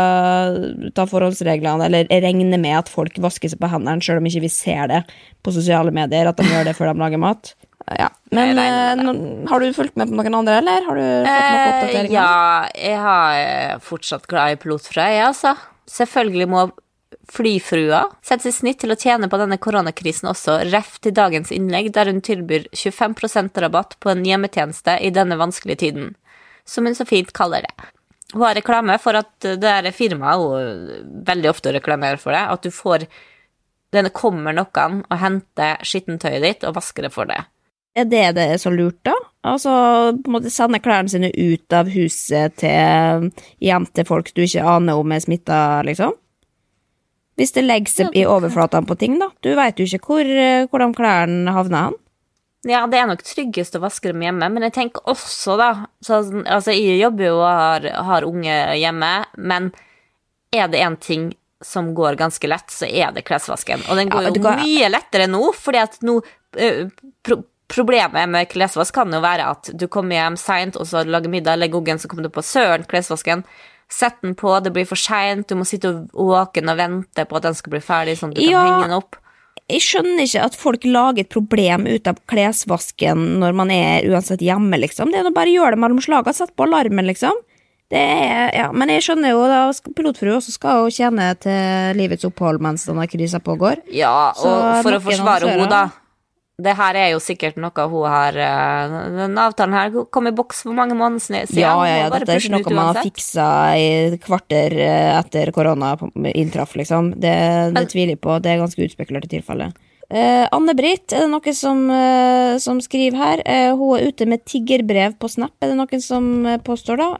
ta forholdsreglene, eller regne med at folk vasker seg på hendene, selv om ikke vi ser det på sosiale medier, at de gjør det før de lager mat. Ja, men nei, har du fulgt med på noen andre, eller har du fått noen oppdateringer? Eh, ja, jeg har fortsatt glad i pilotfrøy, altså. Selvfølgelig må flyfrua sette seg snitt til å tjene på denne koronakrisen også, ref til dagens innlegg, der hun tilbyr tjuefem prosent rabatt på en hjemmetjeneste i denne vanskelige tiden, som hun så fint kaller det. Hun har reklame for at det er firmaet, og veldig ofte reklamerer for det, at du får, denne kommer noen og henter skittentøyet ditt og vasker det for det. Er det det er så lurt da? Altså, på en måte sende klærne sine ut av huset til hjem til folk du ikke aner om er smittet, liksom? Hvis det legger seg i overflatene på ting da, du vet jo ikke hvor, hvor de klærne havner han. Ja, det er nok tryggest å vaske dem hjemme, men jeg tenker også da, så, altså jeg jobber jo og har, har unge hjemme, men er det en ting som går ganske lett, så er det klesvasken. Og den går ja, jo går... mye lettere nå, fordi at nå... Uh, pro Problemet med klesvask kan jo være at du kommer hjem sent, og så lager middag, legger ungen, så kommer du på søren klesvasken, sett den på, det blir for sent, du må sitte og våken og vente på at den skal bli ferdig, sånn at du ja, kan henge den opp. Jeg skjønner ikke at folk lager et problem ut av klesvasken når man er uansett hjemme, liksom. Det er å bare gjøre det mellom slaget, sett på alarmen, liksom. Det er, ja, men jeg skjønner jo da, pilotfru også skal jo tjene til livets opphold mens denne krisen pågår. Ja, og så for å forsvare henne da, det her er jo sikkert noe hun har, den avtalen her kom i boks for mange måneder siden. Ja, ja, ja, dette er ikke noe man har fikset i kvarter etter korona inntraff, liksom. Det, det tviler jeg på, det er ganske utspekulert i tilfelle. Eh, Anne-Britt, er det noen som, eh, som skriver her? Eh, hun er ute med tiggerbrev på Snap, er det noen som påstår da?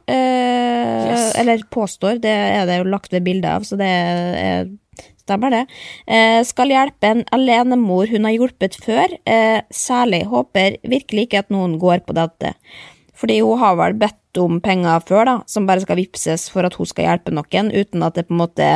Eh, yes. Eller påstår, det er det jo lagt ved bildet av, så det er... Stemmer det. Eh, skal hjelpe en alenemor hun har hjulpet før. Eh, særlig håper virkelig ikke at noen går på dette. Fordi hun har vel bedt om penger før da, som bare skal vipses for at hun skal hjelpe noen, uten at det på en måte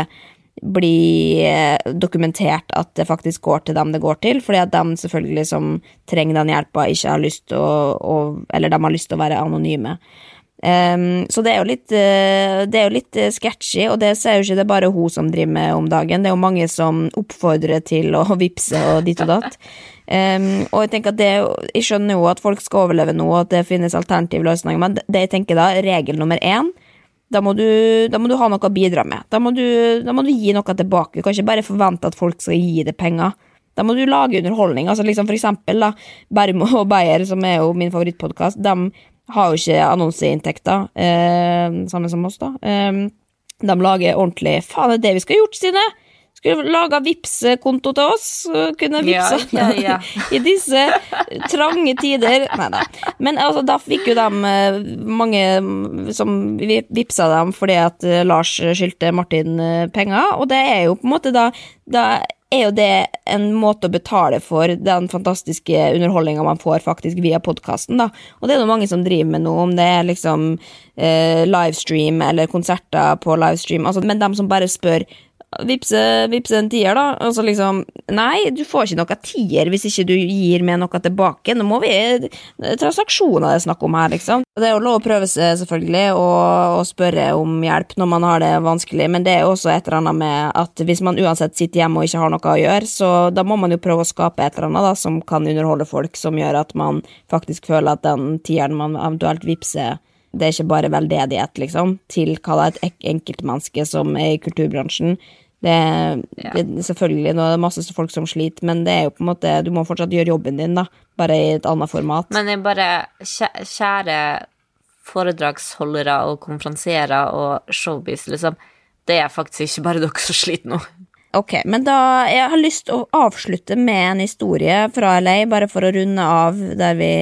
blir eh, dokumentert at det faktisk går til dem det går til, fordi at de selvfølgelig som trenger den hjelpa ikke har lyst til å, å eller de har lyst til å være anonyme. Um, så det er jo litt, uh, det er jo litt uh, sketchy, og det er jo ikke det bare hun som driver med om dagen, det er jo mange som oppfordrer til å vipse og dit og datt. Um, og jeg tenker at det, jeg skjønner jo at folk skal overleve nå, og at det finnes alternative løsninger, men det jeg tenker da, regel nummer én, da må du, da må du ha noe å bidra med. Da må du, da må du gi noe tilbake. Du kan ikke bare forvente at folk skal gi deg penger. Da må du lage underholdning. Altså liksom for eksempel da, Bermo og Beyer, som er jo min favorittpodcast, de har jo ikke annonseinntekter, eh, sammen som oss da. Eh, de lager ordentlig, faen, det er det vi skal gjort, Stine. Skulle lage Vipps-konto til oss, kunne vipse ja, ja, ja. i disse trange tider. Neida. Men altså, da fikk jo de mange som vipsa dem fordi at Lars skyldte Martin penger, og det er jo på en måte da, da er jo det en måte å betale for den fantastiske underholdningen man får faktisk via podcasten da. Og det er jo mange som driver med noe, om det er liksom eh, livestream eller konserter på livestream, altså, men de som bare spør Vipse, vipse en tier da, altså liksom, nei, du får ikke noe tier hvis ikke du gir med noe tilbake, nå må vi, transaksjoner det snakk om her, liksom. Det er jo lov å prøve seg selvfølgelig, og, og spørre om hjelp når man har det vanskelig, men det er også et eller annet med at hvis man uansett sitter hjemme og ikke har noe å gjøre, så da må man jo prøve å skape et eller annet da, som kan underholde folk, som gjør at man faktisk føler at den tieren man eventuelt vipser, det er ikke bare veldedighet, liksom, til hva det er et enkeltmenneske som er i kulturbransjen. Det er, ja. det er selvfølgelig nå er det masse folk som sliter, men det er jo på en måte, du må fortsatt gjøre jobben din da, bare i et annet format. Men jeg bare, kjære foredragsholdere og konferansierer og showbiz, liksom, det er faktisk ikke bare dere som sliter nå. Ok, men da, jeg har lyst til å avslutte med en historie fra L A, bare for å runde av der vi...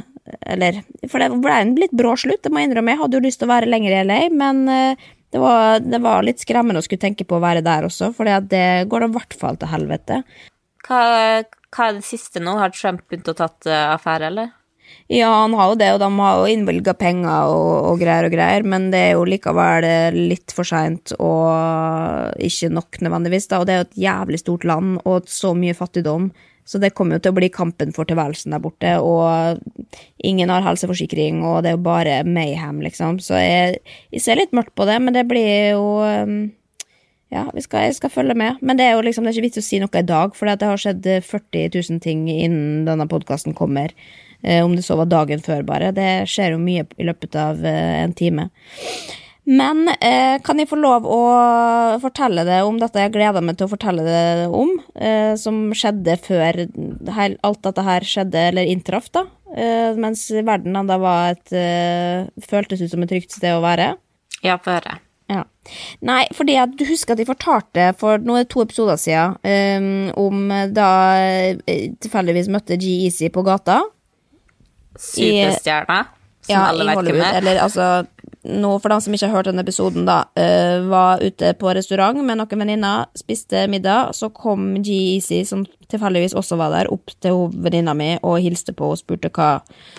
Eller, for det ble en litt brå slutt, det må jeg innrømme. Jeg hadde jo lyst til å være lenger i L A, men det var, det var litt skremmende å skulle tenke på å være der også, for det går da i hvert fall til helvete. Hva, hva er det siste nå? Har Trump begynt å tatt affære, eller? Ja, han har jo det, og de har jo innvilget penger og, og greier og greier, men det er jo likevel litt for sent og ikke nok nødvendigvis da, og det er jo et jævlig stort land og så mye fattigdom. Så det kommer jo til å bli kampen for tilværelsen der borte, og ingen har helseforsikring, og det er jo bare mayhem, liksom. Så jeg, jeg ser litt mørkt på det, men det blir jo... Ja, vi skal, jeg skal følge med. Men det er jo liksom, det er ikke vits å si noe i dag, for det har skjedd førti tusen ting innen denne podcasten kommer. Eh, om det så var dagen før bare. Det skjer jo mye i løpet av eh, en time. Men eh, kan jeg få lov å fortelle det om dette jeg gleder meg til å fortelle det om, eh, som skjedde før her, alt dette her skjedde, eller inntraff da, eh, mens verden da var et, eh, føltes ut som et trygt sted å være. Ja, for det. Ja. Nei, fordi at du husker at jeg fortalte for noen to episoder siden um, om da jeg tilfeldigvis møtte G-Eazy på gata. Superstjerna, som ja, alle vet hvem er. Eller altså, nå for de som ikke har hørt den episoden da, uh, var ute på restaurant med noen venninner, spiste middag, så kom G-Eazy, som tilfeldigvis også var der, opp til venninna mi og hilste på og spurte hva,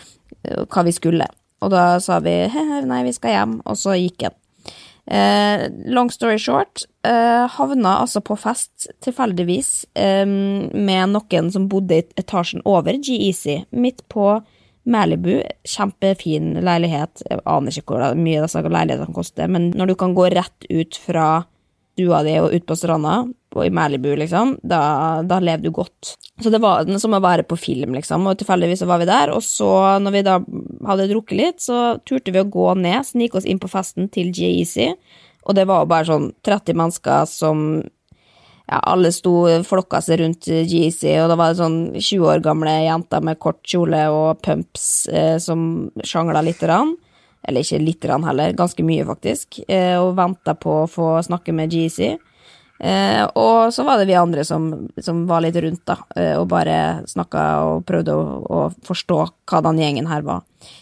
hva vi skulle. Og da sa vi, nei, vi skal hjem, og så gikk jeg. Uh, long story short, uh, havna altså på fest tilfeldigvis um, med noen som bodde i etasjen over G-Eazy, midt på Malibu, kjempefin leilighet. Jeg aner ikke hvor mye disse leilighetene koster, men når du kan gå rett ut fra stua di og ut på stranda, på, i Malibu liksom, da, da lever du godt. Så det var som å være på film liksom, og tilfeldigvis så var vi der, og så når vi da hadde drukket litt, så turte vi å gå ned, snike oss inn på festen til G-Eazy, og det var bare sånn tretti mennesker som, ja, alle sto flokka seg rundt G-Eazy, og da var det sånn tjue år gamle jenter med kort kjole og pumps eh, som sjangla litt rann, eller ikke litt rann heller, ganske mye faktisk, eh, og ventet på å få snakke med G-Eazy. Eh, og så var det vi andre som, som var litt rundt da, eh, og bare snakket og prøvde å, å forstå hva den gjengen her var.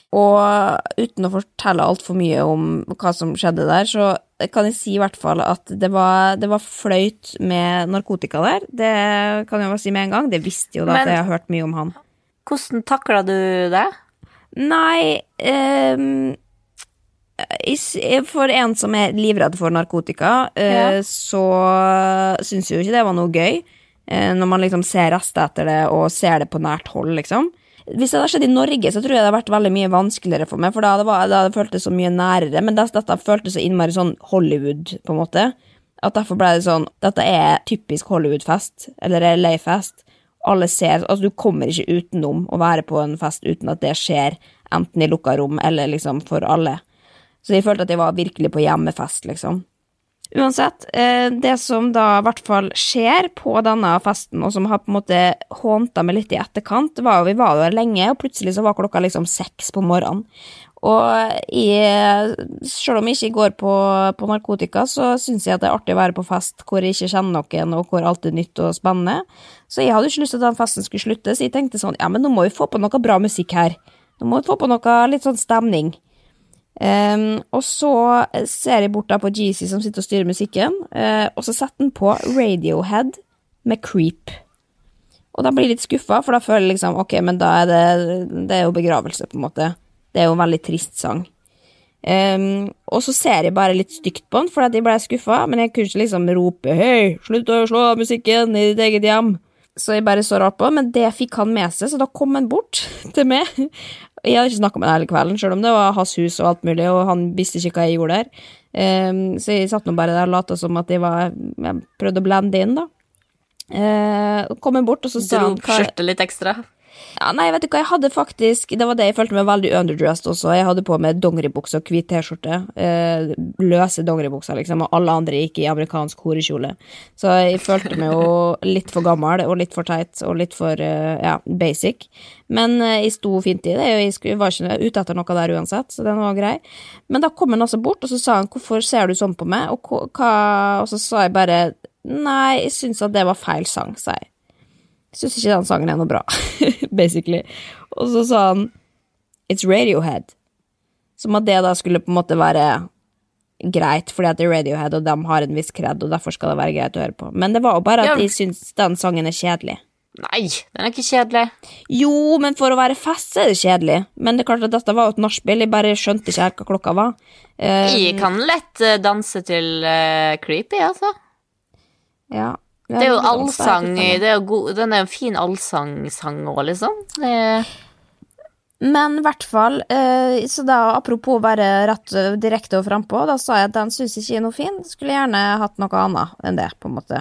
Og uten å fortelle alt for mye om hva som skjedde der, så kan jeg si i hvert fall at det var, det var fløyt med narkotika der. Det kan jeg bare si med en gang. Det visste jo da. Men, at jeg har hørt mye om han. Hvordan taklet du det? Nei, eh, for en som er livredd for narkotika, ja. Så synes jeg jo ikke det var noe gøy, når man liksom ser rester etter det og ser det på nært hold liksom. Hvis det hadde skjedd i Norge, så tror jeg det hadde vært veldig mye vanskeligere for meg, for da hadde det, var, det hadde føltes så mye nærere, men det, dette føltes så innmari sånn Hollywood, på en måte, at derfor ble det sånn, dette er typisk Hollywood-fest, eller L A-fest, alle ser, altså du kommer ikke utenom å være på en fest uten at det skjer, enten i lukket rom, eller liksom for alle. Så jeg følte at jeg var virkelig på hjemmefest, liksom. Uansett, det som da i hvert fall skjer på denne festen, og som har på en måte hånta meg litt i etterkant, var jo vi var der lenge, og plutselig så var klokka liksom seks på morgenen. Og jeg, selv om jeg ikke går på, på narkotika, så synes jeg at det er artig å være på fest hvor jeg ikke kjenner noen, og hvor alt er nytt og spennende. Så jeg hadde ikke lyst til at den festen skulle slutte, så jeg tenkte sånn, ja, men nå må vi få på noe bra musikk her. Nå må vi få på noe litt sånn stemning. Um, og så ser jeg bort da på Jeezy som sitter og styrer musikken, uh, og så setter den på Radiohead med Creep. Og da blir jeg litt skuffet, for da føler jeg liksom, ok, men da er det, det er jo begravelse på en måte. Det er jo en veldig trist sang. Um, og så ser jeg bare litt stygt på den, for at jeg ble skuffet, men jeg kunne ikke liksom rope, hei, slutt å slå av musikken i ditt eget hjem. Så jeg bare så rart på, men det fikk han med seg, så da kom han bort til meg. Jeg hadde ikke snakket med deg hele kvelden, selv om det var hans hus og alt mulig, og han visste ikke hva jeg gjorde der. Um, så jeg satt nå bare der og latet som at jeg, var, jeg prøvde å blende inn, da. Uh, kom han bort, og så sa han... Dro skjørte litt ekstra. Ja, nei, vet du hva, jeg hadde faktisk, det var det jeg følte meg veldig underdressed også, jeg hadde på med dongeribukse og hvit t-skjorte, eh, løse dongeribukser liksom, og alle andre gikk i amerikansk horekjole, så jeg følte meg jo litt for gammel, og litt for teit, og litt for, eh, ja, basic, men eh, jeg sto fint i det, og jeg skulle, var ikke ute etter noe der uansett, så den var grei, men da kom han altså bort, og så sa han, hvorfor ser du sånn på meg, og, hva, og så sa jeg bare, nei, jeg synes at det var feil sang, sa jeg. Jeg synes ikke den sangen er noe bra, basically. Og så sa han, it's Radiohead. Som at det da skulle på en måte være greit, fordi at det er Radiohead, og de har en viss kred, og derfor skal det være greit å høre på. Men det var jo bare at jeg synes den sangen er kjedelig. Nei, den er ikke kjedelig. Jo, men for å være fest så er det kjedelig. Men det er klart at dette var jo et nachspiel, jeg bare skjønte ikke helt hva klokka var. Um, jeg kan lett danse til uh, Creepy, altså. Ja. Det er jo allsang, det er jo god, den er jo en fin allsang-sang også, liksom. Det... Men i hvert fall, eh, så da apropos være rett direkte og frempå, da sa jeg at den synes ikke er noe fin, skulle gjerne hatt noe annet enn det, på en måte.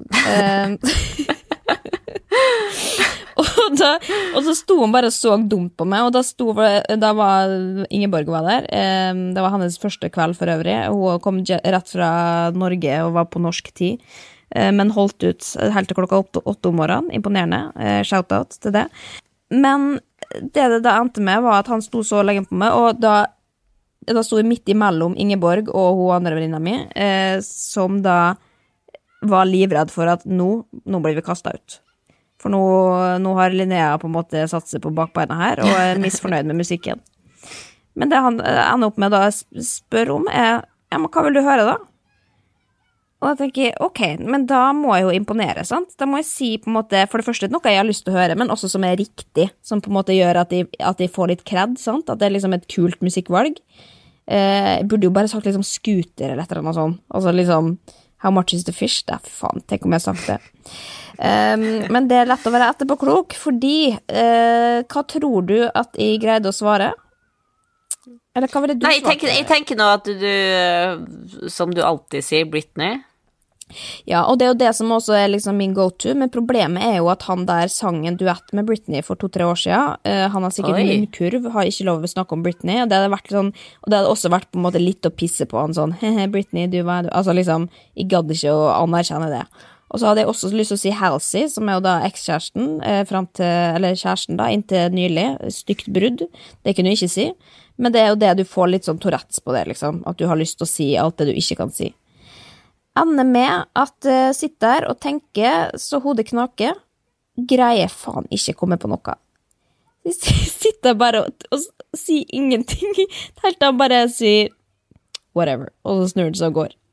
og, da, og så sto hun bare og så dumt på meg, og da, sto, da var Ingeborg var der, eh, det var hennes første kveld for øvrig, hun kom rett fra Norge og var på norsk tid, men holdt ut helt til klokka åtte, åtte om morgenen, imponerende, shoutout til det. Men det det da endte med var at han sto så lenge på meg, og da, da sto jeg midt imellom Ingeborg og hun andre venninna mi, eh, som da var livredd for at nå, nå blir vi kastet ut. For nå, nå har Linnea på en måte satt seg på bakbeina her, og er misfornøyd med musikken. Men det han ender opp med da spør om er, ja, men hva vil du høre da? Og da tenker jeg, ok, men da må jeg jo imponere, sant? Da må jeg si på en måte, for det første noe jeg har lyst til å høre, men også som er riktig, som på en måte gjør at jeg, at jeg får litt kred, sant? At det er liksom et kult musikkvalg. Eh, jeg burde jo bare sagt liksom scooter eller et eller annet sånt. Altså liksom, how much is the fish? Det er faen, tenk om jeg har sagt det. Um, men det er lett å være etterpåklok, fordi, uh, hva tror du at jeg greide å svare? Eller hva var det du Nei, jeg svarte? tenker, jeg tenker nå at du, som du alltid sier, Britney. Ja, og det er jo det som også er liksom min go-to, men problemet er jo at han der sang en duett med Britney for to-tre år siden. Uh, han har sikkert Oi. munnkurv, har ikke lov å snakke om Britney, og det hadde vært sånn, og det hadde også vært på en måte litt å pisse på han sånn, hehe, Britney, du var, altså liksom, jeg gadd ikke å anerkjenne det. Og så hadde jeg også lyst til å si Halsey, som er jo da ekskjæresten, eh, frem til, eller kjæresten da, inntil nylig, stygt brudd, det kunne du ikke si, men det er jo det du får litt sånn Tourettes på det, liksom, at du har lyst til å si alt det du ikke kan si. Ender med at uh, sitter der og tenker så hodet knaker, greier faen ikke komme på noe. Sitter bare og, og, og sier ingenting, helt da bare sier whatever, og så snur det seg og går.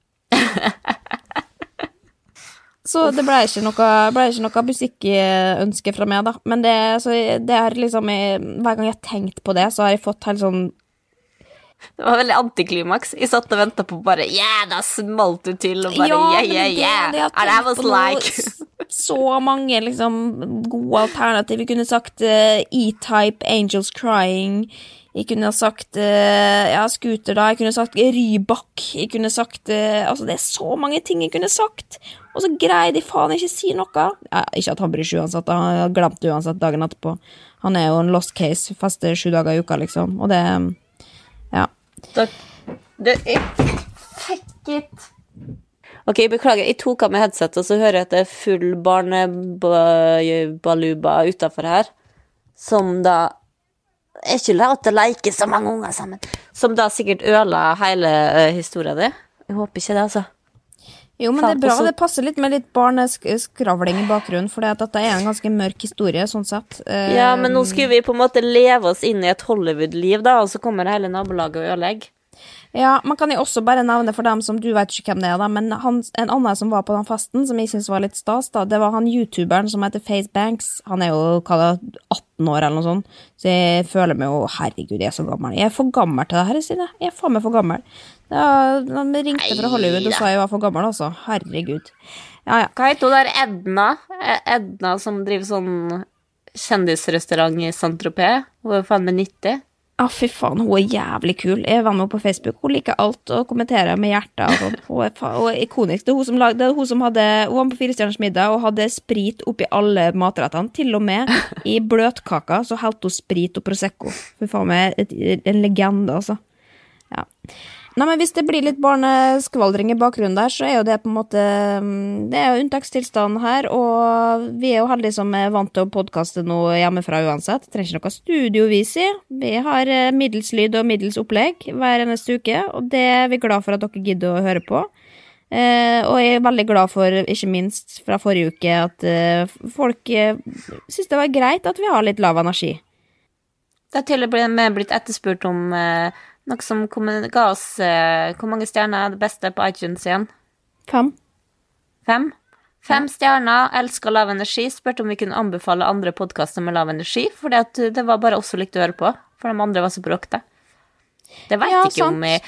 Så det ble ikke noe, ble ikke noe musikkønske fra meg da, men det, så det har liksom, jeg, hver gang jeg har tenkt på det, så har jeg fått helt sånn. Det var veldig antiklimaks. Jeg satt og ventet på bare, ja, yeah, da smalt du til, og bare, ja, ja, ja, and I was like. Så så mange liksom, gode alternativ. Vi kunne sagt uh, E-Type, Angels Crying. Jeg kunne sagt uh, ja, Scooter da. Jeg kunne sagt Rybak. Jeg kunne sagt uh, altså det er så mange ting jeg kunne sagt. Og så greier de faen ikke si noe. Ja, ikke at han bryr seg uansett. Han har glemt det uansett dagen etterpå. Han er jo en lost case. Faste sju dager i uka, liksom. Og det, ja. Takk. Det er fuck it. Ok, beklager, jeg tok av meg headset, og så hører jeg at det er full barnebaluba utenfor her, som da er ikke lov til å leke så mange unger sammen, som da sikkert øler hele uh, historien din. Jeg håper ikke det, altså. Jo, men det er bra, det passer litt med litt barneskravling i bakgrunnen, for dette er en ganske mørk historie, sånn sett. Uh, ja, men nå skulle vi på en måte leve oss inn i et Hollywood-liv da, og så kommer hele nabolaget og ødelegger. Ja, man kan jo også bare nevne for dem som du vet ikke hvem det er da, men han, en annen som var på den festen, som jeg synes var litt stas da, det var han youtuberen som heter Face Banks. Han er jo kallet atten år eller noe sånt, så jeg føler meg jo, herregud, jeg er så gammel. Jeg er for gammel til det her, Stine. Jeg er faen meg for gammel. Da, han ringte fra Hollywood og sa jeg var for gammel, altså. Herregud. Ja, ja. Hva heter hun der Edna? Edna som driver sånn kjendisrestaurant i Saint-Tropez. Hun er faen med nitti. Ja, ah, fy faen, hun er jævlig kul. Jeg var med på Facebook. Hun liker alt og kommenterer med hjertet. Og sånt. Hun er, fa- hun er ikonisk. Det er hun som, lag, det er hun som hadde, hun var på Fire stjerners middag og hadde sprit oppi alle matrettene. Til og med i bløtkaka så helte hun sprit og prosecco. Fy faen meg, et, en legende, altså. Ja. Nei, men hvis det blir litt barneskvaldring i bakgrunnen der, så er jo det på en måte, det er jo unntakstilstand her, og vi er jo heldige som er vant til å podcaste noe hjemmefra uansett. Det trenger ikke noe studio vi sier. Vi har middels lyd og middels opplegg hver eneste uke, og det er vi glad for at dere gidder å høre på. Eh, og jeg er veldig glad for, ikke minst fra forrige uke, at eh, folk eh, synes det var greit at vi har litt lav energi. Det er til og med blitt etterspurt om eh, noe som kom, ga oss eh, hvor mange stjerner er det beste på iTunes igjen? Fem. Fem? Fem ja. Stjerner, elsker lav energi, spurte om vi kunne anbefale andre podcaster med lav energi, for det var bare oss som likte å høre på, for de andre var så bråkte. Det vet ja, ikke sant. Om vi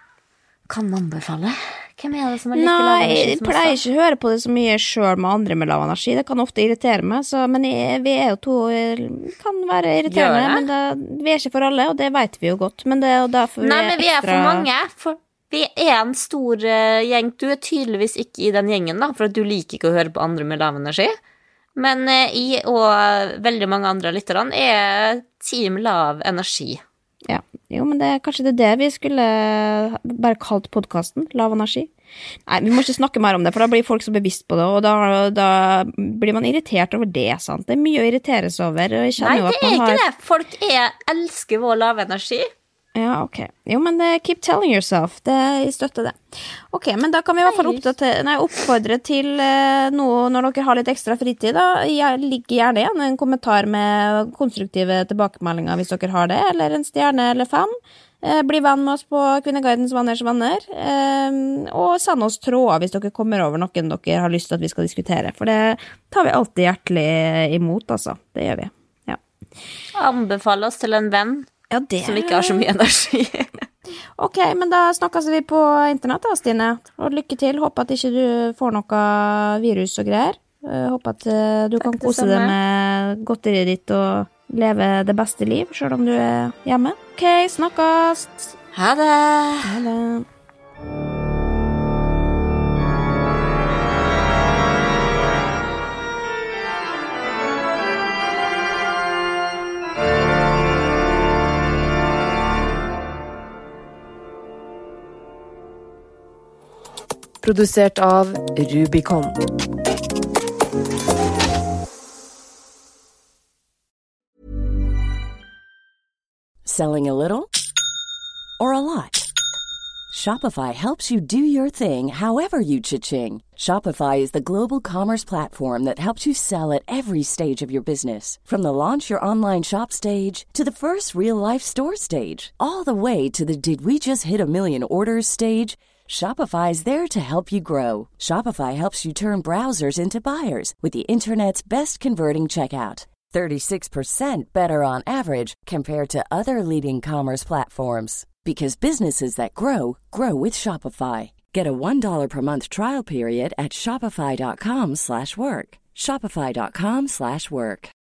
kan anbefale. Hvem er det som er like lav energi? Nei, jeg pleier ikke å høre på det så mye selv med andre med lav energi. Det kan ofte irritere meg, så, men jeg, vi er jo to, kan være irriterende, men det, vi er ikke for alle, og det vet vi jo godt. Men det er jo derfor vi Nei, er men vi er ekstra... for mange, for vi er en stor uh, gjeng. Du er tydeligvis ikke i den gjengen da, for at du liker ikke å høre på andre med lav energi. Men uh, jeg og veldig mange andre lytterne er team lav energi. Ja, jo, men det er kanskje det, det vi skulle bare kalt podcasten, lav energi. Nei, vi må ikke snakke mer om det, for da blir folk så bevisst på det, og da, da blir man irritert over det, sant? Det er mye å irritere seg over. Nei, det er ikke har... det. Folk er, elsker vår lav energi. Ja, ok. Jo, men det, keep telling yourself. Det, jeg støtter det. Ok, men da kan vi i hvert fall oppdater, nei, oppfordre til eh, noe når dere har litt ekstra fritid. Da. Jeg ligger gjerne igjen en kommentar med konstruktive tilbakemeldinger hvis dere har det, eller en stjerne eller fem. Eh, bli venn med oss på Kvinneguidens venners venner, eh, og send oss tråder hvis dere kommer over noen dere har lyst til at vi skal diskutere, for det tar vi alltid hjertelig imot, altså. Det gjør vi, ja. Anbefale oss til en venn. Ja, det... Som ikke har så mye energi. Ok, men da snakkes vi på internett da, Stine. Og lykke til. Håper at ikke du får noe virus og greier. Håper at du Takk kan kose deg med godteriet ditt og leve det beste liv, selv om du er hjemme. Ok, snakkes. Ha det. Ha det. Produsert av Rubicon. Selling a little or a lot? Shopify helps you do your thing however you cha-ching. Shopify is the global commerce platform that helps you sell at every stage of your business. From the launch your online shop stage to the first real-life store stage, all the way to the did we just hit a million orders stage. Shopify is there to help you grow. Shopify helps you turn browsers into buyers with the internet's best converting checkout. thirty-six percent better on average compared to other leading commerce platforms. Because businesses that grow, grow with Shopify. Get a one dollar per month trial period at shopify.com slash work. Shopify.com slash work.